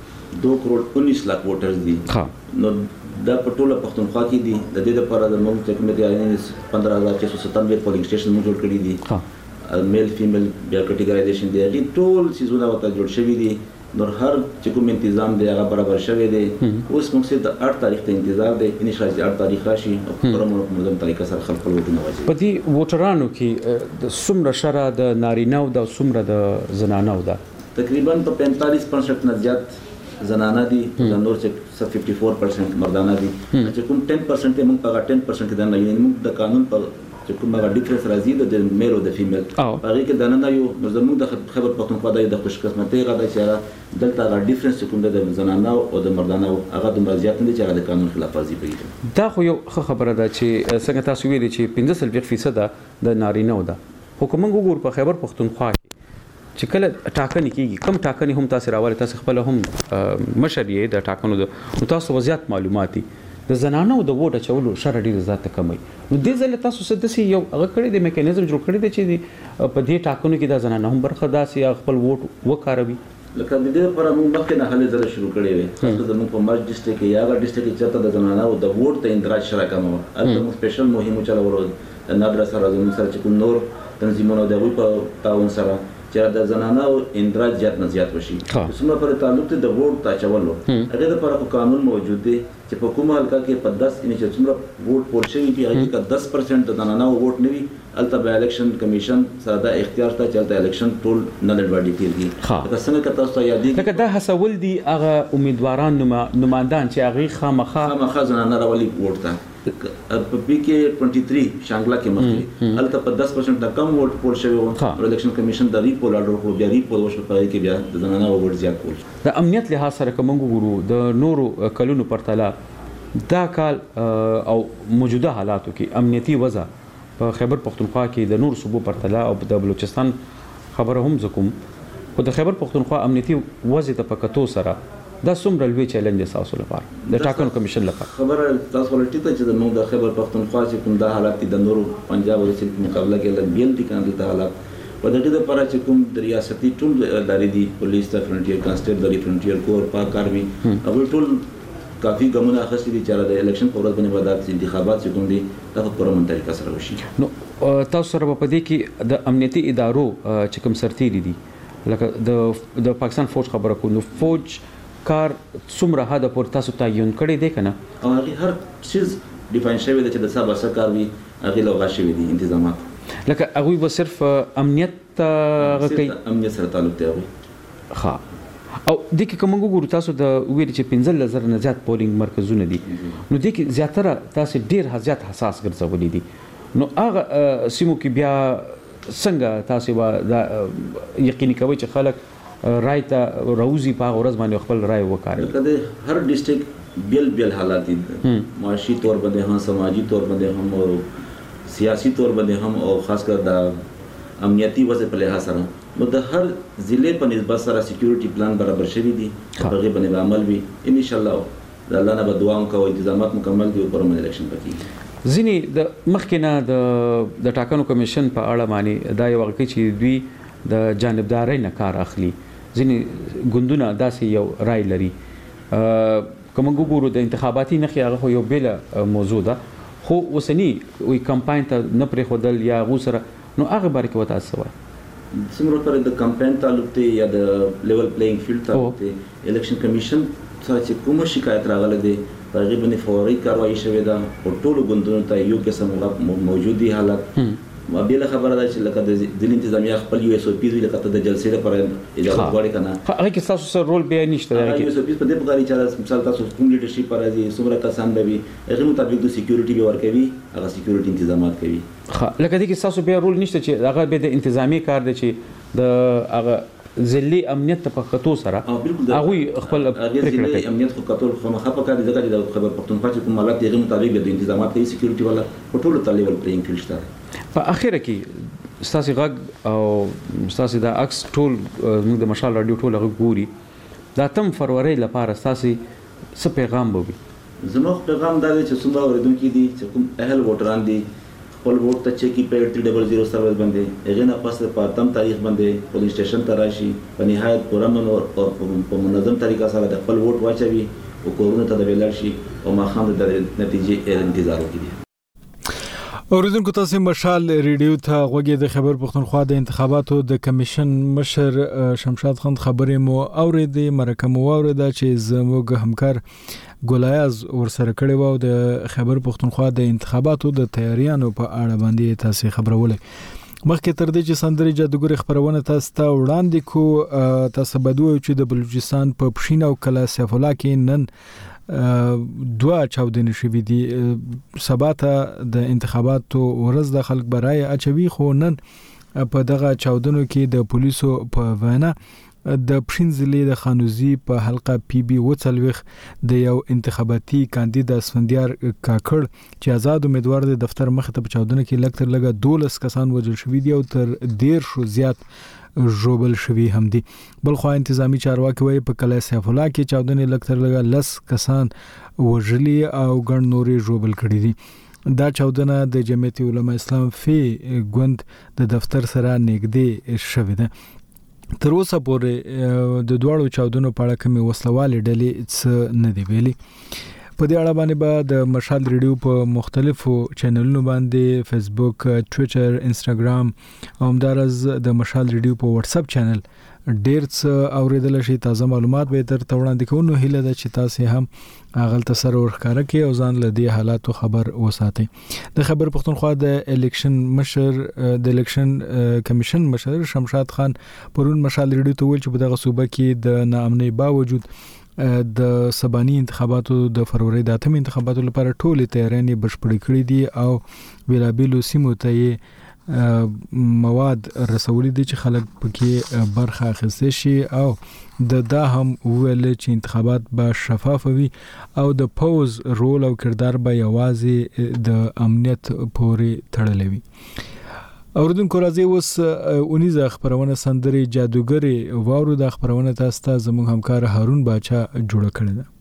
دو کروڑ انیس لاکھ ووټرز دي نو دا په ټوله پښتونخوا کې دي. د دې لپاره د موږ چې کوم دي پندرہ ہزار چھ سو ستانوے پولنګ سټیشن موږ جوړ کړي دي. میل فیمیل بیا کټیګرایزیشن دی هغه ټول سیزونه وته جوړ شوی دي نور هر چې کوم تنظیم دی هغه برابر شوی دی. اوس موږ صرف د اټ تاریخ ته انتظار دی ان شاء الله اټ تاریخ راشي او په منظم طریقه سره خلک ووټونه واچوي. په دې ووټرانو کې د څومره شره د نارینه او د څومره د زنانه ده؟ تقریبا په پینتالیس پرسنټ نه زیات زنانه دي د نور چې ففټي فور پرسنټ مردانه دي چې کوم ټین پرسنټ موږ په ټین پرسنټ کې د نه موږ د قانون په چې کوم هغه ډیفرنس راځي د میل او د فیمیل هغه کې د نه یو نو زموږ د خبر پښتونخوا د خوش قسمتۍ غدا چې دلته هغه ډیفرنس کوم د زنانه او د مردانه هغه د مرزيات نه چې هغه د قانون خلاف ورزي کوي. دا خو یو خبره ده چې څنګه تاسو ویلي چې پنځه سلوي فیصد د نارینه ده حکومت وګور په خبر پښتونخوا چې کله ټاکنې کیږي کم ټاکنې هم تاسو راوړل تاسو خپل هم مشرې د ټاکنو د تاسو وضعیت معلوماتي د زنانو د ووټ اچولو شر ډیر زیات کمي نو دې ځل تاسو څه دسي یو هغه کړی د میکانیزم جوړ کړی دی چې په دې ټاکنو کې د زنانو هم برخه داسي خپل ووټ وکاروي. لکه د دې لپاره موږ مخکې نه هلې ځله شروع کړې وې خاصه زموږ په مرج ډیسټرکټ کې یا هغه ډیسټرکټ کې چېرته د زنانو د ووټ ته اندراج شره کم و هلته موږ سپیشل مهم چلولو د نادره سره زموږ سره چې کوم نور تنظیمونه د هغوی په تعاون سره چې د زنانو اندراج زیات نه زیات وشي. څومره پورې تعلق دی د ووټ ته اچولو هغې دپاره خو قانون موجود دی چې په کومه حلقه کې په دس یعنې چې څومره ووټ پول شوي وي هغې کې که دس پرسنټ د زنانو ووټ نه وي هلته به الیکشن کمیشن سره دا اختیار شته چې هلته الیکشن ټول نل اینډ باډي کېږي. لکه څنګه که تاسو ته یادېږي لکه دا هڅول دي هغه امیدواران نمایندان چې هغې خامخا خامخا زنانه راولي ووټ ته په پی کې ټوئنټي تھری شانګلا کې مخکې هلته په دس پرسنټ نه کم ووټ پول شوی و او الیکشن کمیشن د ریپول آرډر کړو بیا ریپول وشو په کې بیا د زنانه ووټ زیات کول. د امنیت لحاظ سره که موږ وګورو د نورو کلونو پرتله دا کال او موجوده حالاتو کې امنیتي وضع په خیبر پښتونخوا کې د نورو صوبو پرتله او د بلوچستان خبره هم زکوم خو د خیبر پښتونخوا امنیتي وضع ته په کتو سره دا څومره لوی چیلنج دی تاسو لپاره د ټاکنو کمیشن لپاره؟ خبره تاسو ولټی ته چې موږ د خیبر پښتونخوا چې کوم دا حالات د نورو پنجاب او سند په مقابله کې لږ بیل دي کنه د حالات په دغه لپاره چې کوم د ریاستي ټول ادارې دي پولیس د فرنټیر کانسټیبل د فرنټیر کور پاک آرمي هغه ټول کافي ګامونه اخیستي دي چې د الیکشن په ورځ باندې ودات انتخابات چې کوم دي دا په پوره طریقه سره وشي. نو تاسو سره په دې کې د امنیتي ادارو چې کوم سرتیري دي لکه د د پاکستان فوج خبره کو نو فوج کار څومره حد پورې تاسو تعین کړی دی کنه هغه هر چیز ډیفاین شوی دی چې د سبا سره کار وي هغه لوغه شوی دي تنظیمات لکه هغه به صرف امنیت کوي امنیت سره تعلق دی هغه ها او د کې کوم وګورو تاسو د ویل چې پنځه زره نه زیات پولینګ مرکزونه دي نو د کې زیاتره تاسو ډیر زیات حساس ګرځولې دي نو هغه سیمو کې بیا څنګه تاسو به یقیني کوي چې خلک رای ته راوزی په ورځ باندې خپل رای وکړي؟ کله هر ډیسټریکټ بیل بیل حالات دي معاشي تور باندې هم سماجی تور باندې هم او سیاسي تور باندې هم او خاص کر د امنیتي وضع په لحاظ سره نو د هر ضلع په نسبت سره سکیورټي پلان برابر شوی دي هغه باندې عمل وي ان شاء الله د الله نه به دعا کوو انتظامات مکمل دي او پرمن الیکشن پکې ځینی د مخکنه د د ټاکنو کمیشن په اړه باندې دا یو واقعي چې دوی د جانبدارۍ نه کار اخلي ځینی ګوندونه داسې یو رای لري کوم وګورو د انتخاباتي نخي هغه یو بل موضوع ده خو وسنی وی کمپاین ته نه پرې خودل یا غو سره نو هغه باره کې وتا څه وای څومره پر د کمپاین تعلق دی یا د لیول پلیینګ فیلډ تعلق دی الیکشن کمیشن سره چې کوم شکایت راغله دی هغه باندې فوري کاروایی شوې ده او ټول ګوندونو ته یو قسم موجودي حالت بل خبره ده چې لکه د ځینې انتظامیه خپل یو اس او پی لکه د جلسې لپاره اجازه غواړي کنه هغه کې تاسو سره رول بیا نشته هغه یو اس او پی په دې بغاری چې مثال تاسو کوم لیډرشپ راځي څومره کسان به وي هغه مطابق د سکیورټي به ورکوي هغه سکیورټي تنظیمات کوي لکه دې کې تاسو بیا رول نشته چې هغه به د انتظامی کار دی چې د هغه ځلې امنیت ته په خطو سره هغه خپل پریکړه کوي امنیت خو کتل خو مخه په کار دي ځکه چې د خبر پښتونخوا چې کوم حالات یې مطابق د انتظامات کوي سکیورټي والا په ټولو ته لیول پلینګ فیلډ شته په اخر کې ستاسو غږ او ستاسو د عکس ټول موږ د مشال رادیو ټول غږ ګوري دا تم فروری لپاره ستاسو څه پیغام وي زموږ پیغام دا دی چې څومره اوریدونکو دي چې کوم اهل ووټران دي خپل ووټ ته چکی په تین صفر صفر سروس باندې هغه نه پس په تم تاریخ باندې پولیس سټیشن ته راشي په نهایت پرامن او په منظم طریقه سره د خپل ووټ واچوي او کورونه ته د ویلر شي او ما خام د نتیجې انتظار وکړي اوریدونکو تاسو مشال ریډیو ته غوږی د خبر پښتونخوا د انتخاباتو د کمیشن مشر شمشاد خان خبرې مو اوریدې مرکه مو اوریده چې زموږ همکار ګولایاز ورسره کړي وو د خبر پښتونخوا د انتخاباتو د تیاریانو په اړه باندې تاسو خبرولې مخکې تر دې چې سندري جادوګر خبرونه تاسو ته وړاندې کو تاسو بدوي چې د بلوچستان په پښین او کلا سیف الله کې نن دوا چاودنې شوې دي سباته د انتخاباتو ورځ د خلک برای اچوي خو نن په دغه چاودنو کې د پولیسو په وینا د پښینځلې د خانوزي په حلقه پی بي وڅلوخ د یو انتخاباتي کاندید اسفندیار کاکړ چې آزاد امیدوار د دفتر مخ ته په چاودنه کې لکتر لګه دولس کسان وژل شوي دي او تر ډیر شو زیات جوبل شوي هم دي بل خو انتظامی چارواکي وایي په کلا سیف الله کې چاودنه لکتر لګه لس کسان وژلي او ګڼ نورې جوبل کړي دي دا چاودنه د جمعیت علماء اسلام فی ګوند د دفتر سره نږدې شوې ده تر اوسه پورې د دوړو چاودنو په اړه کومه وسلواله ډلې څه نه دی ویلي په دې اړه باندې به د مشال ریډیو په مختلفو چینلونو باندې فیسبوک ټوئیټر انستګرام او همدارز د مشال ریډیو په واتس اپ چینل ډیر څه اوریدل شي تازه معلومات به تر توړاندې کوو هیله ده چې تاسو هم اغل تسر ورخاره کې او ځان له دې حالاتو خبر وساتئ د خبر پښتونخوا د الیکشن مشر د الیکشن کمیشن مشر شمشاد خان پرون مشال ریډیو ته ویل چې په دغه صوبه کې د ناامنۍ باوجود د سباني انتخاباتو د فروری د اتم انتخاباتو لپاره ټولې تیارانې بشپړې کړې دي او ویلابیلو سیمو ته مواد رسولي دي چې خلک پکې برخه اخیستي شي او د دا هم ویل چې انتخابات به شفاف وي او د پوز رول او کردار به یوازې د امنیت پورې تړلې وي اوردونکو راځي اوس اونیزه خبرونه سندري جادوګری وارو د خبرونه تاسو ته زموږ همکار هارون باچا جوړ کړی دی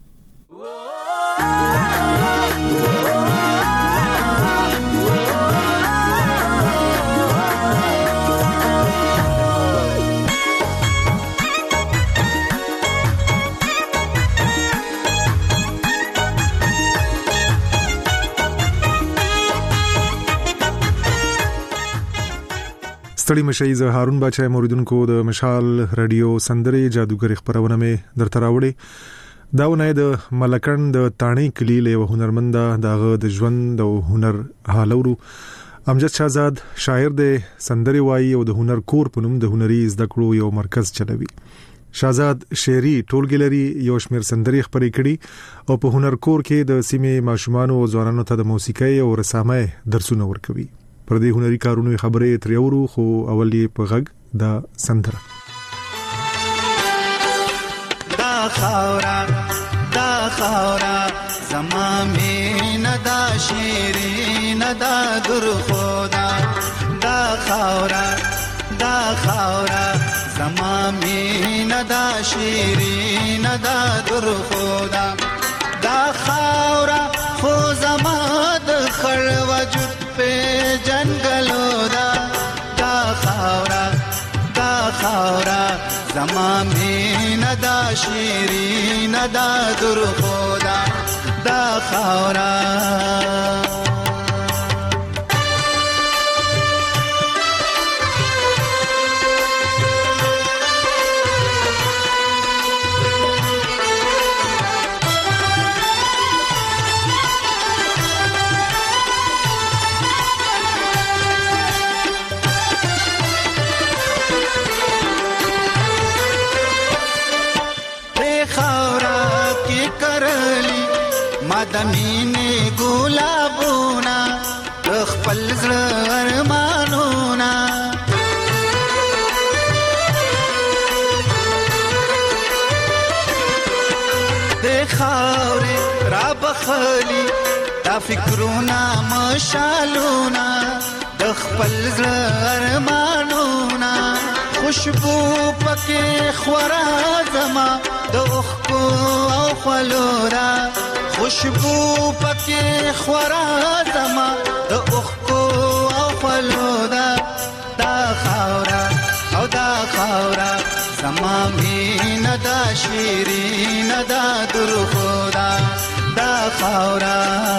ستړي مشي زه هارون باچا موریدونکو د مشال رادیو سندري جادوګر خبرونه مې درته راوړي داونه د ملکن د تانی کلی له هنرمند دغه د ژوند او هنر حالورو امجد شاهزاد شاعر د سندري وایي او د هنر کور په نوم د هنري زده کړو یو مرکز چلوي شاهزاد شعري ټولګلري یو شمیر سندري خبرې کړي او په هنر کور کې د سیمې ماشومان او ځوانانو ته د موسیقۍ او رسامۍ درسونه ورکوي پر دې هنري کارونو خبرې تریورو خو اولي په غږ دا سندره دا خاورا دا خاورا زما مين دا شیرین دا در خدا دا خاورا دا خاورا زما مين دا شیرین دا در خدا دا خاورا خو زما د خړ وجود په جنگلو دا دا خاورا دا خاورا زما مين دا شیرین دا در خدا دا خاورا مادمینه ګلابونه د خپل زړه ارمانونه د خاورې را بخلی دا فکرونه مشالونه د خپل زړه ارمانونه خوشبو پکې خورا زما د اوښکو او خولورا خوشبو پکې خورا زما د اوښکو او خولورا دا خاورا او دا خاورا زما مینه دا شیرینه دا درخورا دا خاورا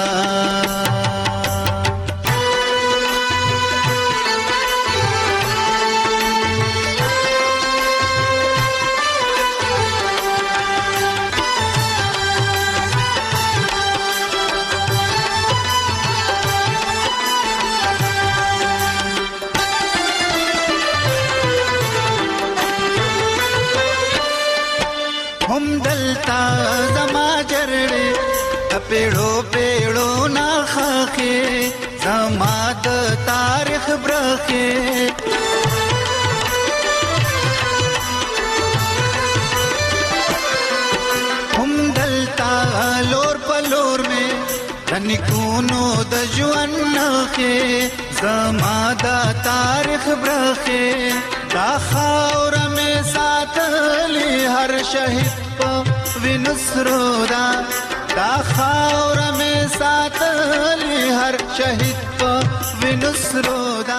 هم دلتا زما جرړې پیړو پیړو نا خاخه زما د تاریخ برخه هم دلتا لور پلور می دنکونو د ژوند نخه زما د تاریخ برخه دا خاور می ساتلی هر شهید په وینسرو دا دا خاور می ساتلی هر شهید په وینسرو دا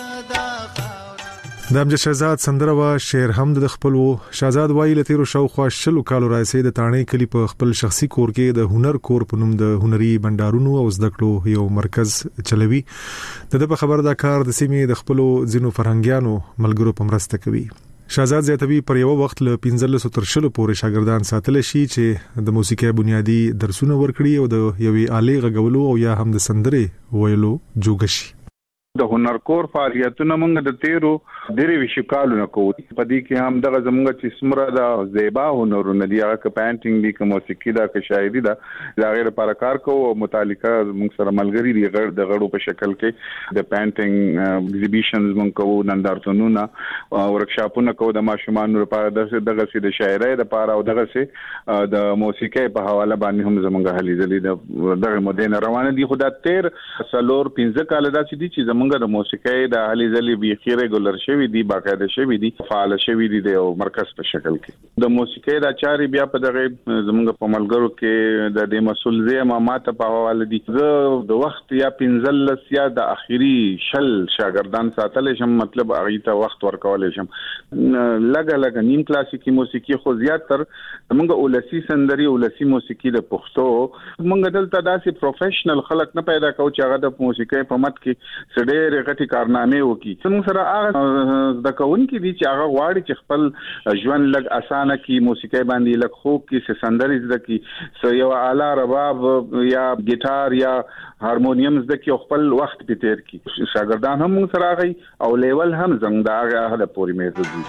د امجد شهزاد سندره وا شعر هم د خپل وو. شهزاد وایي لته رو شاوخوا شلو کالو راځي د تانې کلی په خپل شخصي کور کې د هنر کور په نوم د هنري بندارونو او زده کړو یو مرکز چلوي. د په خبر دا کار د سیمې د خپل ځینو فرهنګیانو ملګرو په مرسته کوي. شهزاد زیاتوي پر یو وخت له پنځلس تر شلو پورې شاګردان ساتل شي چې د موسیقي بنیادی درسونه ورکړي او د یوې آلې غږولو او یا هم د سندرې ویلو جوګ شي. د هنر کور فعالیتونه موږ د تیرو ډېری وشکالو نه کوو. په دې کې هم دغه زموږ چې سمره د زیبا هنرونه دی هغه ک پینټینګ دی ک موسیقي دا ک شاعري دا دا غیر پرکار کوو او متعلقه موږ سره ملګری دی غړ د غړو په شکل کې د پینټینګ ایگزیبیشنز موږ کوو نندارتونونه ورکشاپونه کوو د ماشومان لپاره دغه سي د شاعرۍ لپاره او دغه سي د موسیقي په حواله باندې هم زموږ هلي ځلې د دغه مدین روانه دي. خو دا تیر سلور پنځه کال دا چې دي چې زموږ د موسیقۍ د هلي ځلې به ریګولر شوی دی باقاعده شوی دی فعال شوی دی د مرکز په شکل کې. د موسیقۍ د چاري بیا په دغه زموږ په ملګرو کې د دې مسول زیما ماته په حواله دي. زه د وخت یا پنځلس یا د اخیری شل شاګردان ساتل شم مطلب هغه ته وخت ورکول شم. لګا لګا نیم کلاسیکی موسیقي خو زیات تر موږ اولسی سندري اولسی موسیقي د پښتو موږ دلته داسې پروفیشنل خلک نه پیدا کوو چې هغه د موسیقۍ په مت کې سړي رغټي کارنامې وکي. څنګه سره هغه د کون کې دي چې هغه غواړي چې خپل ژوند لګ اسانه کی موسیقي باندې لګ خو کې سندري زده کی سو یو اعلی رباب یا ګیټار یا هارمونیم زده کی خپل وخت په تیر کی. شاګردان هم سره غي او لیول هم زنګ دا هغه د پوری مېزه دي.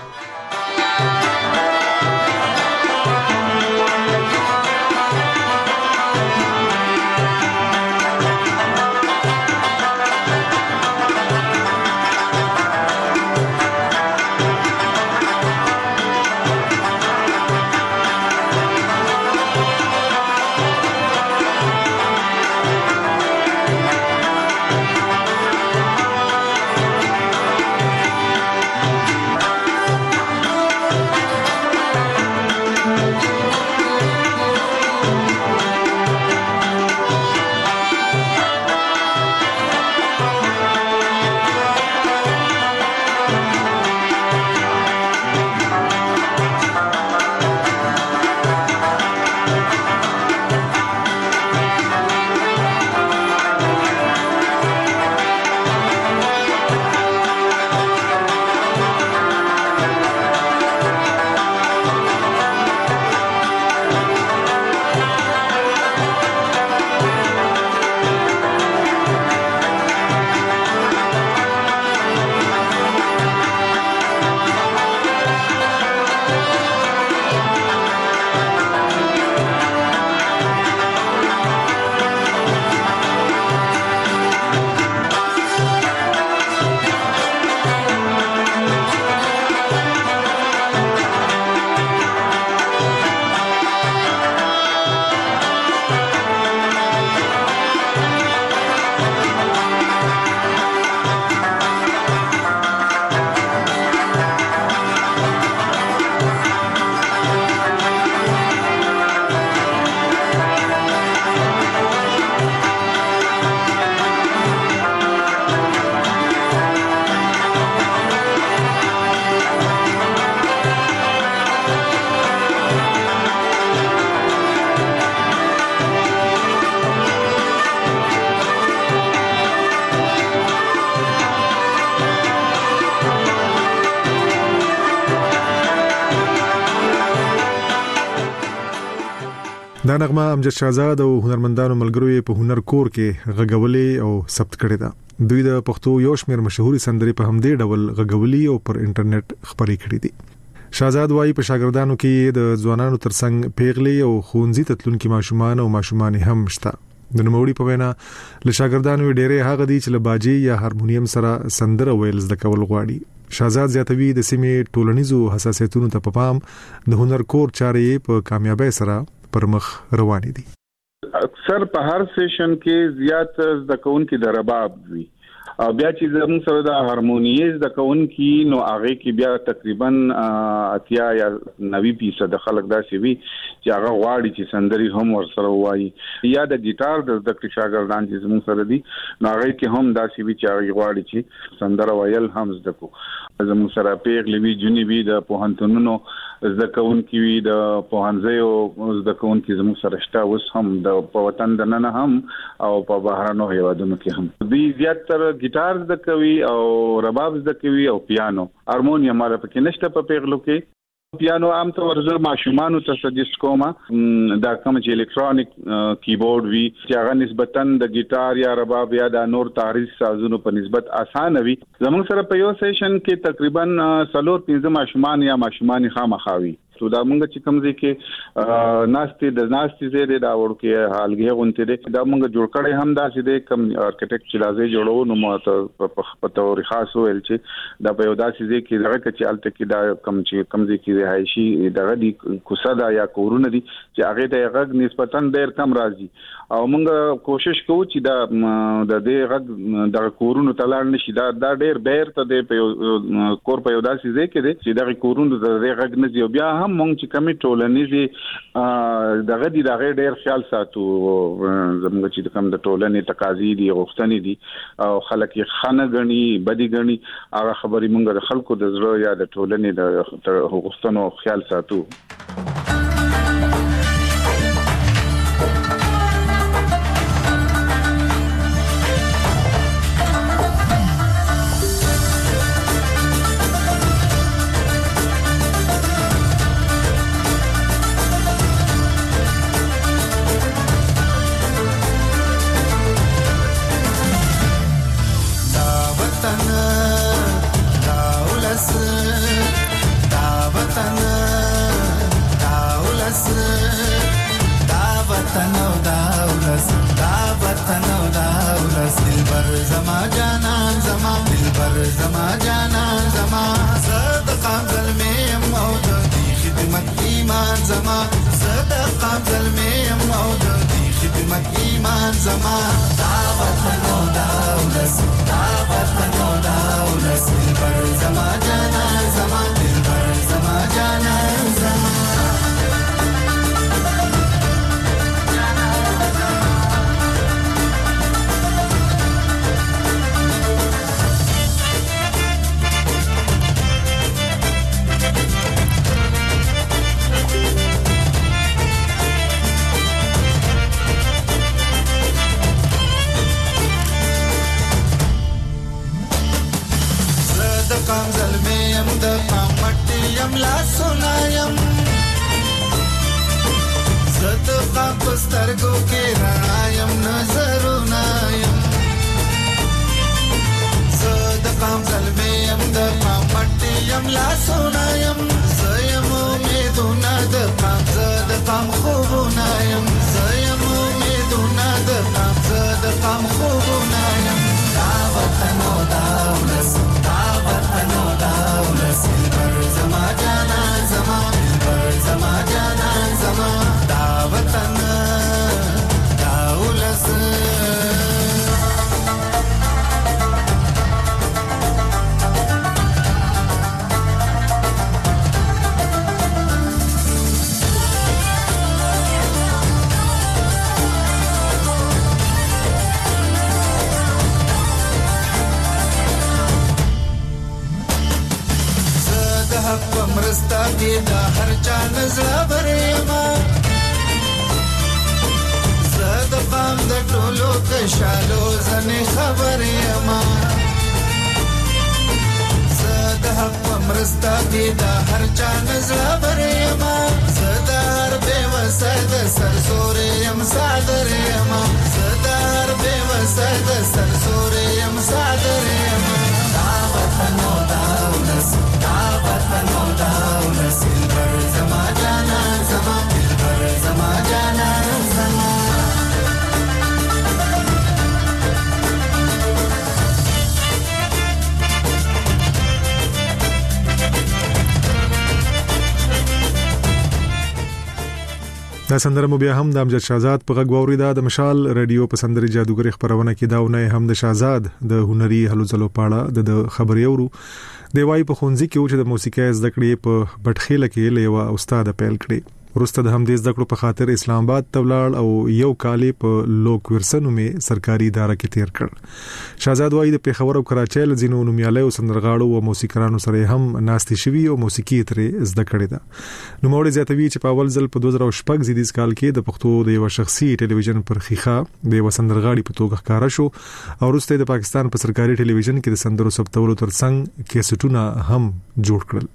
دا نغمه امجد شاهزاد او هنرمندانو ملګرو په هنر کور کې غږولې او ثبت کړې ده. دوی د پښتو یو شمېر مشهوري سندرې په همدې ډول غږولې او پر انټرنیټ خپرې کړې دي. شاهزاد وايي په شاګردانو کې د ځوانانو ترڅنګ پیغلي او خونځي تتلونکي ماشومان او ماشومان هم شته. د نوموړي په وینا له شاګردانو ډېرې هغه دي چې له باجي یا هارمونیم سره سندره ویل زده کول غواړي. شاهزاد زیاتوي د سیمې ټولنیزو حساسیتونو ته په پام د هنر کور چارې په کامیابی سره پر مخ روان دي. اکثر په هر سیشن کې زیات زده کوونکي د رباب وي او بیا چې زموږ سره د هارمونیز د کوونکي نو هغه کې بیا تقریبا اتیا یا نوي فیصد خلک داسې وي چې هغه غواړي چې سندري هم ورسره وایي یا د ګیټار د زده کړې شاګردان چې زموږ سره دي نو هغه کې هم داسې وي چې هغه غواړي چې سندره ویل هم زده کو. زموږ سره پیغلې وي جونې وي د پوهنتونونو زده کوونکي وي د پوهنځیو زده کوونکي زموږ سره شته اوس هم د په وطن دننه هم او په بهرانو هیوادونو کې هم. دوی زیاتره ګیټار زده کوي او رباب زده کوي او پیانو. هارمونیم ماره پکې نشته په پیغلو کې. پیانو عام طور زر ماشومان ته سجست کومه دا کوم چې الکترونیک کیبورډ وی چې هغه نسبتاً د ګیټار یا رباب یا د نور تاریخ سازونو په نسبت اسانه وي. زموږ سره په یو سیشن کې تقریبا څلور پنځه ماشومان یا ماشومان خامخاوي. سو دا مونږ چې کوم ځای کې ناستې د ناستې زیاده دا ورکه حالګي غونته دي دا مونږ جوړ کړی هم دا چې د کم آرکیټیکټ چې لازم جوړو نو ماته په تور خاص ویل چې دا په یو داسې ځای کې دغه چې الته کې دا کم چې کم ځای کې رهایشي دغه دي کوسادا یا کورونه دي چې هغه د غږ نسبتاً ډېر کم راځي او مونږ کوشش کوو چې دا د دې غږ د کورونو تلار نشي دا دا ډېر بیر ته د کور په یو داسې ځای کې دي چې دغه کورونو د غږ نه دی بیا هم مونږ چې کمی ټولنیزي دغه دي دغه ډېر خیال ساتو زموږ چې کوم د ټولنې تقاضي دي غوښتنې دي او خلک یې خانه غني بدی غني هغه خبرې مونږ د خلکو د زړه یا د ټولنې د غوښتنو خیال ساتو. حق مرستا دی دا هر چا نزړه برېما صدر به وسد سرسور یم صادر یم صدر به وسد سرسور یم صادر یم دا وطن او دا ولس دا وطن او دا ولس دلبر زما جانا زما دلبر زما جانا زما دا سندره مو بیا هم د امجد شهزاد په غږ واوریدا د مشال رادیو په سندري جادوګر خبرونه کې داونه هم د شهزاد د هنري هلو ځلو پاړه د خبري اورو دی وايي په خونځي کې او چې د موسیقي زده کړې په بټخېله کې لیوا استاد پیل کړي ورسته د همدې زده کړو په خاطر اسلام آباد تولال او یو کال په لوک ورسنو می سرکاري اداره کې تیر کړ شهزاد وايي د پیښور او کراچۍ له ځینو نومیالي او سندرغاړو او موسیقارانو سره هم ناستي شوی او موسیقي ترې زده کړې ده نو موږ زیاتوي چې په اول ځل په دوه زره شپږ زیدیز کال کې د پښتو د یو شخصي ټلویزیون پر خيخه د وسندرغاړي په توګه ښکارا شو او ورسته د پاکستان په سرکاري ټلویزیون کې د سندرو ثبتولو ترڅنګ کیسټونه هم جوړ کړل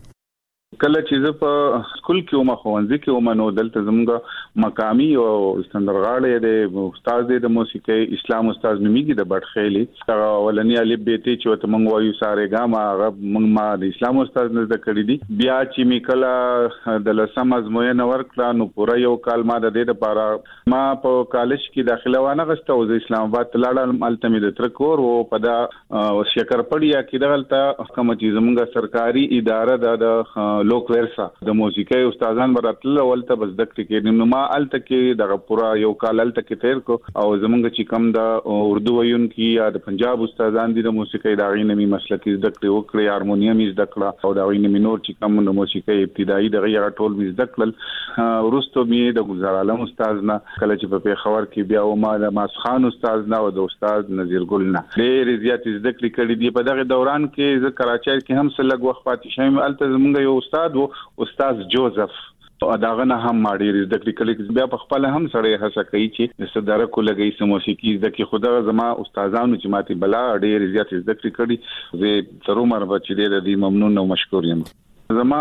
کله چې زه په سکول کې ومه خوانځي کې ومه نو دلته زموږ مقامي او سندرغاړي د استاد د موسیقي اسلام استاد نومیږي د بټخېلي هغه ولني الف بیت چې وته مونږ وایو ساره ګاما هغه مونږ ما د اسلام استاد نه زده کړی دي بیا چې می کله د لسم ازموینه ورکړه نو پورا یو کال ما د دې لپاره ما په کالج کې داخله وانه غسته او د اسلام آباد لاړم التمي د تر کور او په دا شکر پړیا کې دغلته کوم چې زموږ سرکاري اداره د لوک ورسا د موسیقي استادان براتل ولته بس دکټ کې نو ما الته کې د پورا یو کال الته کې تیر کو او زمونږ چې کم د اردو ویون کې یا د پنجاب استادان دي د موسیقي د غینې می مسلکي دکټ وکړي هارمونیم یې دکړه او د غینې می نور چې کم د موسیقي ابتدایي د غیر ټول می دکړل ورستو می د گلزار عالم استاد نه کله چې په پیښور کې بیا و ما د ماسخان استاد نه او د استاد نذیر ګل نه ډېر زیات ذکر کړی دی په دغه دوران کې ز کراچۍ کې هم سلګ وخت پاتې شوم الته زمونږ یو استاد و استاد جوزف او داغه نه هم ماډي د کلیکل بیا په خپل هم سره هڅه کوي چې صدره کو لګي سم موسیقي د کی خدا زما استادانو چې ماتي بلا ډېر زیات ذکر کړي زه تر عمر بچی دې دې ممنون او مشکور یم زما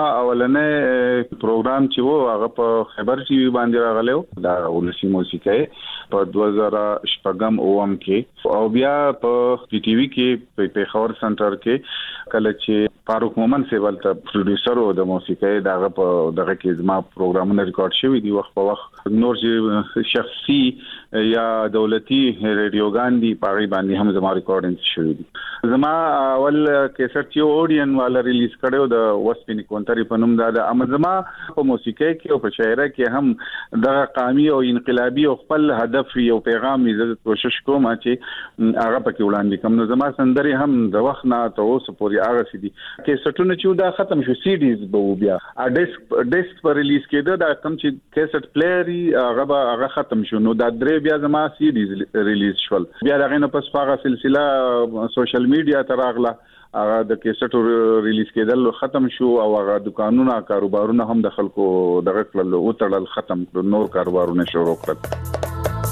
اولنې پروګرام چې وو هغه په خبر ټي وي باندې راغلو دا ولسی موسیقي په دوه زره شپږم اوم کې او بیا په پی ټي وي کې په پیښور سنټر کې کله چې فاروق مومن سیوال ته پروډوسر او د موسیقي دغه په دغه کې زما پروګرامونه ریکارډ شوی دی وخت په وخت نور چې شخصي یا دولتي ریډیوګان دی پاغي باندې هم زما ریکارډینګ شوی دی زما اول کیسټ چې اورډین والا ریلیز کړو د وسپین کونتري په نوم دا د امزما په موسیقي کې او په شاعرۍ کې هم د قامي او انقلابي او خپل هدف یو پیغام یې کوشش کوم چې هغه پکې وړاندې کوم نو زما سندري هم د وخت نه ته اوس پورې هغه سدي کې سټونه چې دا ختم شو سی ډیز به بیا ا ډیسک ډیسک پر ریلیز کېده دا کوم چې کیسټ پلیئري هغه هغه ختم شو نو دا درې بیا زما سی ډیز ریلیز شول بیا دغه نه پس هغه سلسله سوشل میډیا ته راغله هغه د کیسټ ریلیز کېدل ختم شو او هغه دکانونه کاروبارونه هم د خلکو دغه کړل او تړل ختم کړ نور کاروبارونه شروع کړل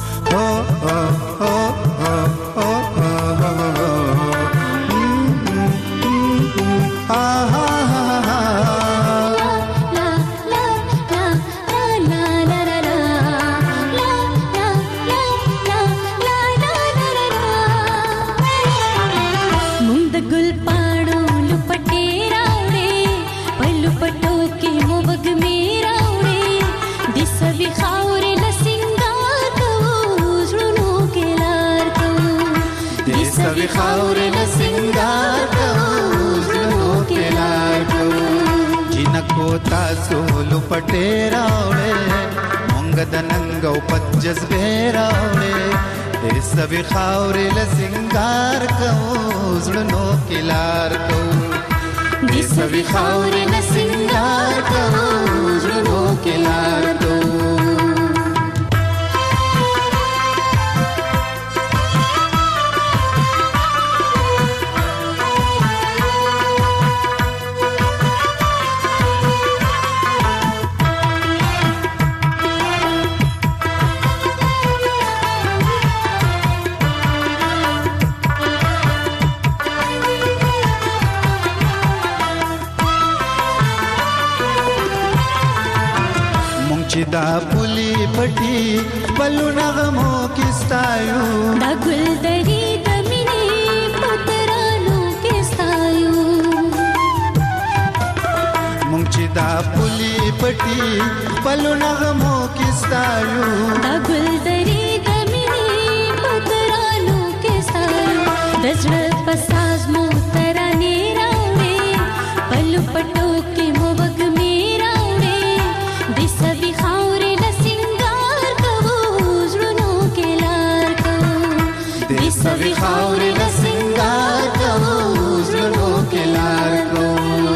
خاور لسنگار کو زلو کے لار کو جنکو تاسو لپٹے راوڑے مونگ دننگو پجز بے راوڑے دے سبی خاور لسنگار کو زلو کے لار کو دے سبی خاور لسنگار کو زلو کے لار کو دا پولی پټي بلو نغمو کستایو دا ګل دری د مینې پترانو کستایو مونږ چې دا پولی پټي بلو نغمو کستایو دا ګل دری د مینې پترانو کستایو دزړه پساز مو ترانه راوړې بلو پټو کې مو وګ میرا وړې د سوي خاورې له سنگار کوو زړونو کې لار کوو د سوي خاورې له سنگار کوو زړونو کې لار کوو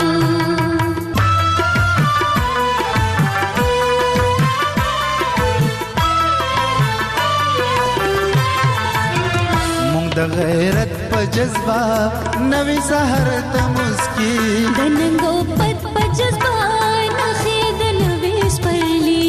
د غیرت په جذبه نوې سحر ته مسکی د ننګو پد په جذبه نخې د نوې سپرلی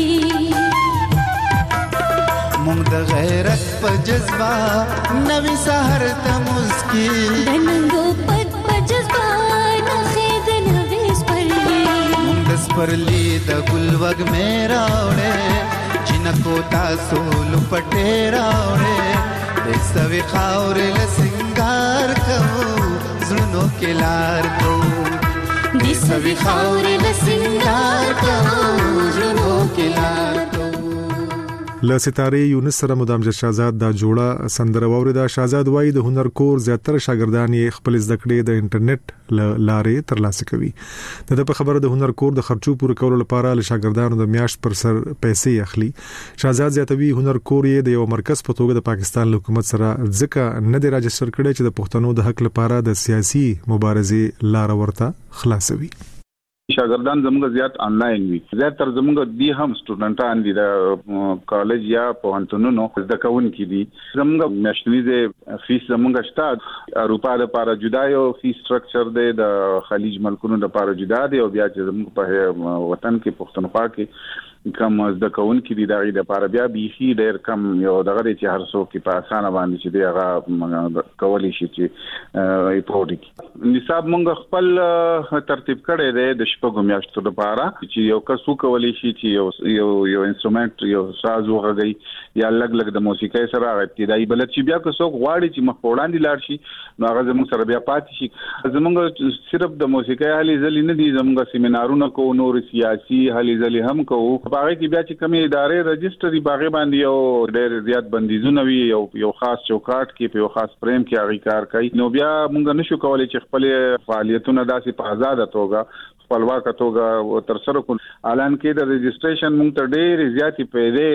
مونږ د غیرت په جذبه نوې سحر ته مسکی د ننګو پد په جذبه نخې د نوې سپرلی مونږ د سپرلی د ګل وګ مې راوړې جنکو تاسو لپټې راوړې د سوي خاورې له سنگار کوو زړونو کې لار کوو د سوي خاورې له سنگار کوو زړونو کې لار کوو له ستاره یونس سره مدام جد شاهزاد دا جوړه سندره وورده. شاهزاد وایي د هنر کور زیاتره شاګردان یې خپل زده کړې د انټرنیټ لارې ترلاسه کوي. د په خبره د هنر کور د خرچو پوره کولو لپاره له شاګردانو د میاشت پر سر پیسې اخلي. شاهزاد زیاتوي هنر کور یې د یو مرکز په توګه د پاکستان حکومت سره ځکه نه دی راجستر کړی چې د پښتنو د حق لپاره د سیاسي مبارزې لار ورته خلاصوي. شاګردان زموږ زیات آنلاین وي، زیاتره زموږ دي هم سټوډنټان دي د کالج یا پوهنتونونو زده کوونکي دي. زموږ میاشتنی فیس زموږ شته اروپا د لپاره جدا یو فیس سټرکچر دی، د خلیج ملکونو د لپاره جدا دی، او بیا چې زموږ په وطن کې پښتونخوا کې کم زده کوونکي دي دغه د لپاره بیا بيخي ډېر کم یو دغه چې هر څوک په اسانه باندې چې دی هغه کولی شي چې ریپورت کړي. نصاب موږ خپل ترتیب کړی دی د شپږو میاشتو لپاره چې یو کس کولی شي چې یو یو یو انسټرومنت یو ساز وغږي یا لګ لګ د موسیقۍ سره ابتدایي بلد چې بیا که څوک غواړي چې مخ وړاندې لاړ شي نو هغه زموږ سره بیا پاتې شي. زموږ صرف د موسیقۍ هلې ځلې نه دي، زموږ سیمینارونه کوو، نور سیاسي هلې ځلې هم کوو. باغې کې بیا چې کومې ادارې رجسټري باغې باندې یو ډېر زیات بندیزونه وي، یو یو خاص چوکاټ کې په یو خاص فریم کې هغه کار کوي، نو بیا موږ نشو کولای چې خپل فعالیتونه داسې په آزاد توګه خپلواک توګه تر سره کول. اعلان کې د رجسټریشن موږ ته ډېر زیاتې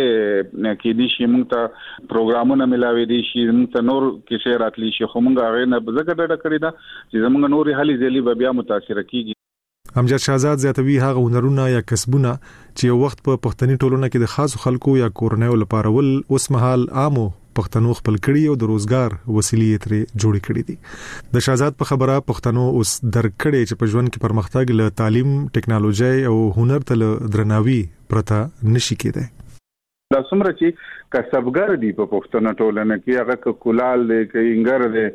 پیدا کې دي شي، موږ ته پروګرامونه ملاوي دي شي، موږ ته نور کې شي راتلی شي، خو موږ هغه نه بزګر ډډه کړی دا چې زموږ نوري حالي ځلی بیا متاثر کیږي. امجد شاهزاد زیاتوي هغه هنرونه یا کسبونه چې یو وخت په پښتني ټولنه کې د خاصو خلکو یا کورنیو لپاره ول اوس مهال عامو پښتنو خپل کړي او د روزګار وسیلې ترې جوړې کړې دي. د شاهزاد په خبره پښتنو اوس درکړې چې په ژوند کې پرمختګ له تعلیم، ټکنالوژي او هنر ته درناوي پرته نشي کېدای. دا څومره چې کسبګر دي په پښتنو ټولنه کې، هغه کولال دی، کینګر دی،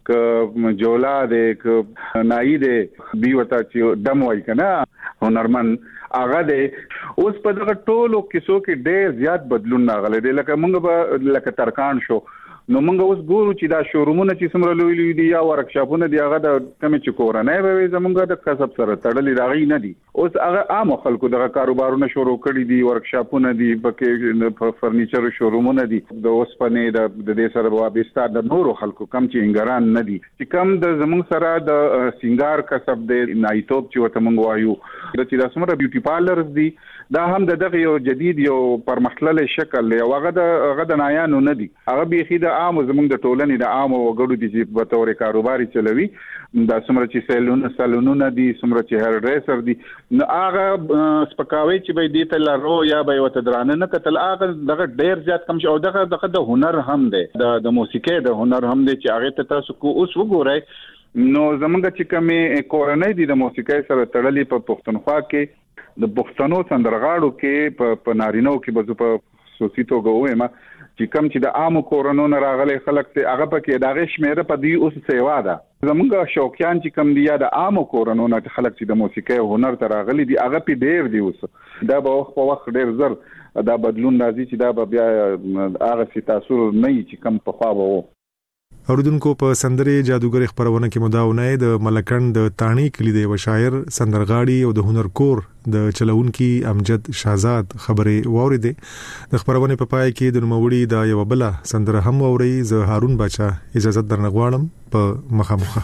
ک جولا دی، ک نای دی، بي وتا چې دم وای کنه هنرمن هغه دی. اوس په دغه ټولو کیسو کې ډېر زیات بدلون راغلی دی. لکه موږ به لکه ترکان شو نو موږ اوس ګورو چې دا شورومونه چې څومره لوی لوی دي یا ورکشاپونه دي، هغه د کمې چې کورنۍ به زموږ د کسب سره تړلې راغی نه دي. اوس هغه عام خلکو دغه کاروبارونه شروع کړي دي، ورکشاپونه دي، پکې فرنیچر شورومونه دي، د اوسپنې د دې سره وابسته د نورو خلکو کم چې انګران نه دي چې کم د زموږ سره د سنگار کسب دی، نایتوب چې وته موږ وایو چې دا څومره بیوټي پارلرز دي، دا هم د دغه یو جدید یو پرمختللي شکل دی. هغه د هغه د نایانو نه دي، هغه بيخي د عام زموږ د ټولنې د عام وګړو دي چې په تور کاروباري چلوي. دا څومره چې سیلون سالونونه دي، څومره چې هیر ډریسر دي، نو هغه سپکاوي چې به دې ته لارو یا به وته درانه نه کتل، هغه دغه ډیر زیات کم شو. دغه دغه د هنر هم دی، د موسیقۍ د هنر هم دی چې هغه ته تاسو کو اوس وګورئ. نو زمونږ چې کومې کورنۍ دي د موسیقۍ سره تړلې په پښتونخوا کې د پښتنو سندرغاړو کې په نارینو کې به په خصوصي توګه وایم چې کم چې د عامو کورونو نه راغلي خلک ته هغه پکې دغه شمیره په دی اوس سیوا ده. زمونږ شوقیان چې کم دي یا د عامو کورونو نه خلک چې د موسیقۍ او هنر ته راغلي دي هغه په ډیر دی. اوس دا به وخت په وخت ډیر زر دا بدلون راځي چې دا بیا هغه سي تاثیر نه چې کم په خوا وو. اوردونکو په سندري جادوګر خبرونه کې مداونه د ملکند د تانی کلی دی و شاعر سندرغاړي او د هنر کور د چلونکي امجد شاهزاد خبره واوریده. د خبرونه په پای کې د نوموړي د یو بل سندره هم اوري. زه هارون بچا اجازه درنغواړم په مخامخه.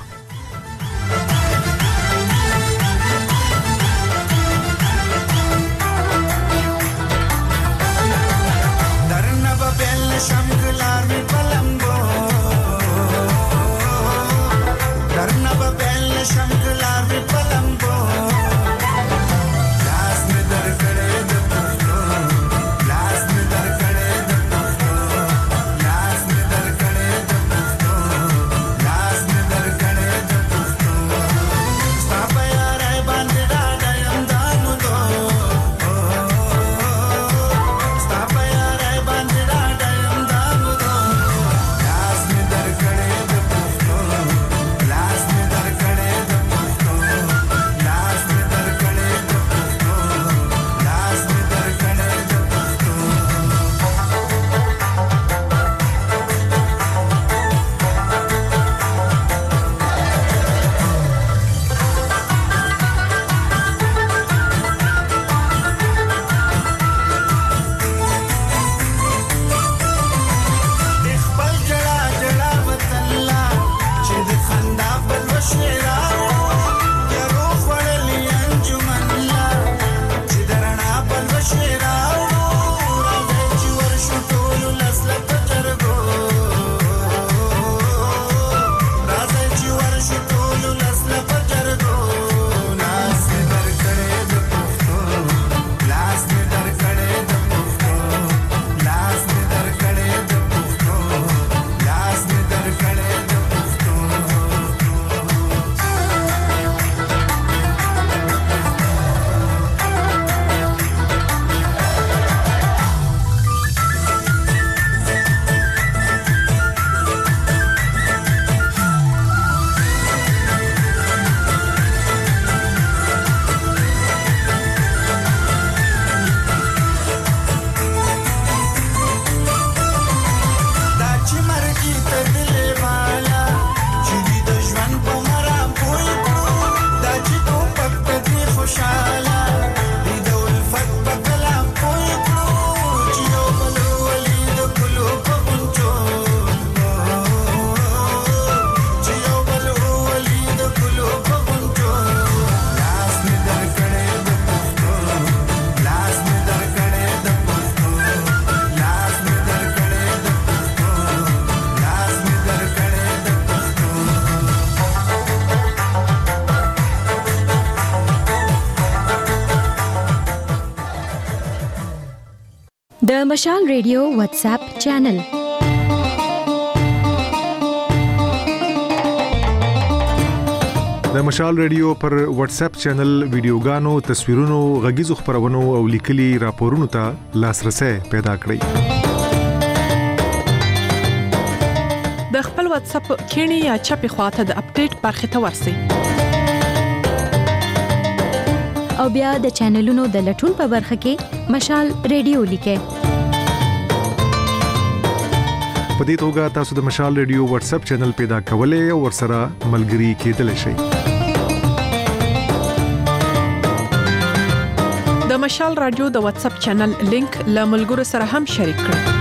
د مشال ریډیو واتس اپ چینل د مشال ریډیو پر واتس اپ چینل ویډیوګانو، تصویرونو، غږیزو خبرونو او لیکلي راپورونو ته لاسرسي پیدا کړئ. د خپل واتس اپ کینی یا چپی خواته د اپډیټ برخه ته ورسئ. او بیا د چینلونو د لټون په برخه کې مشال ریډیو لیکه. په دې توګه تاسو د مشال ریډیو واتس اپ چینل پیدا کولای او ورسره ملګري کېدلی شئ. د مشال رادیو د واتس اپ چینل لینک له ملګرو سره هم شریک کړئ.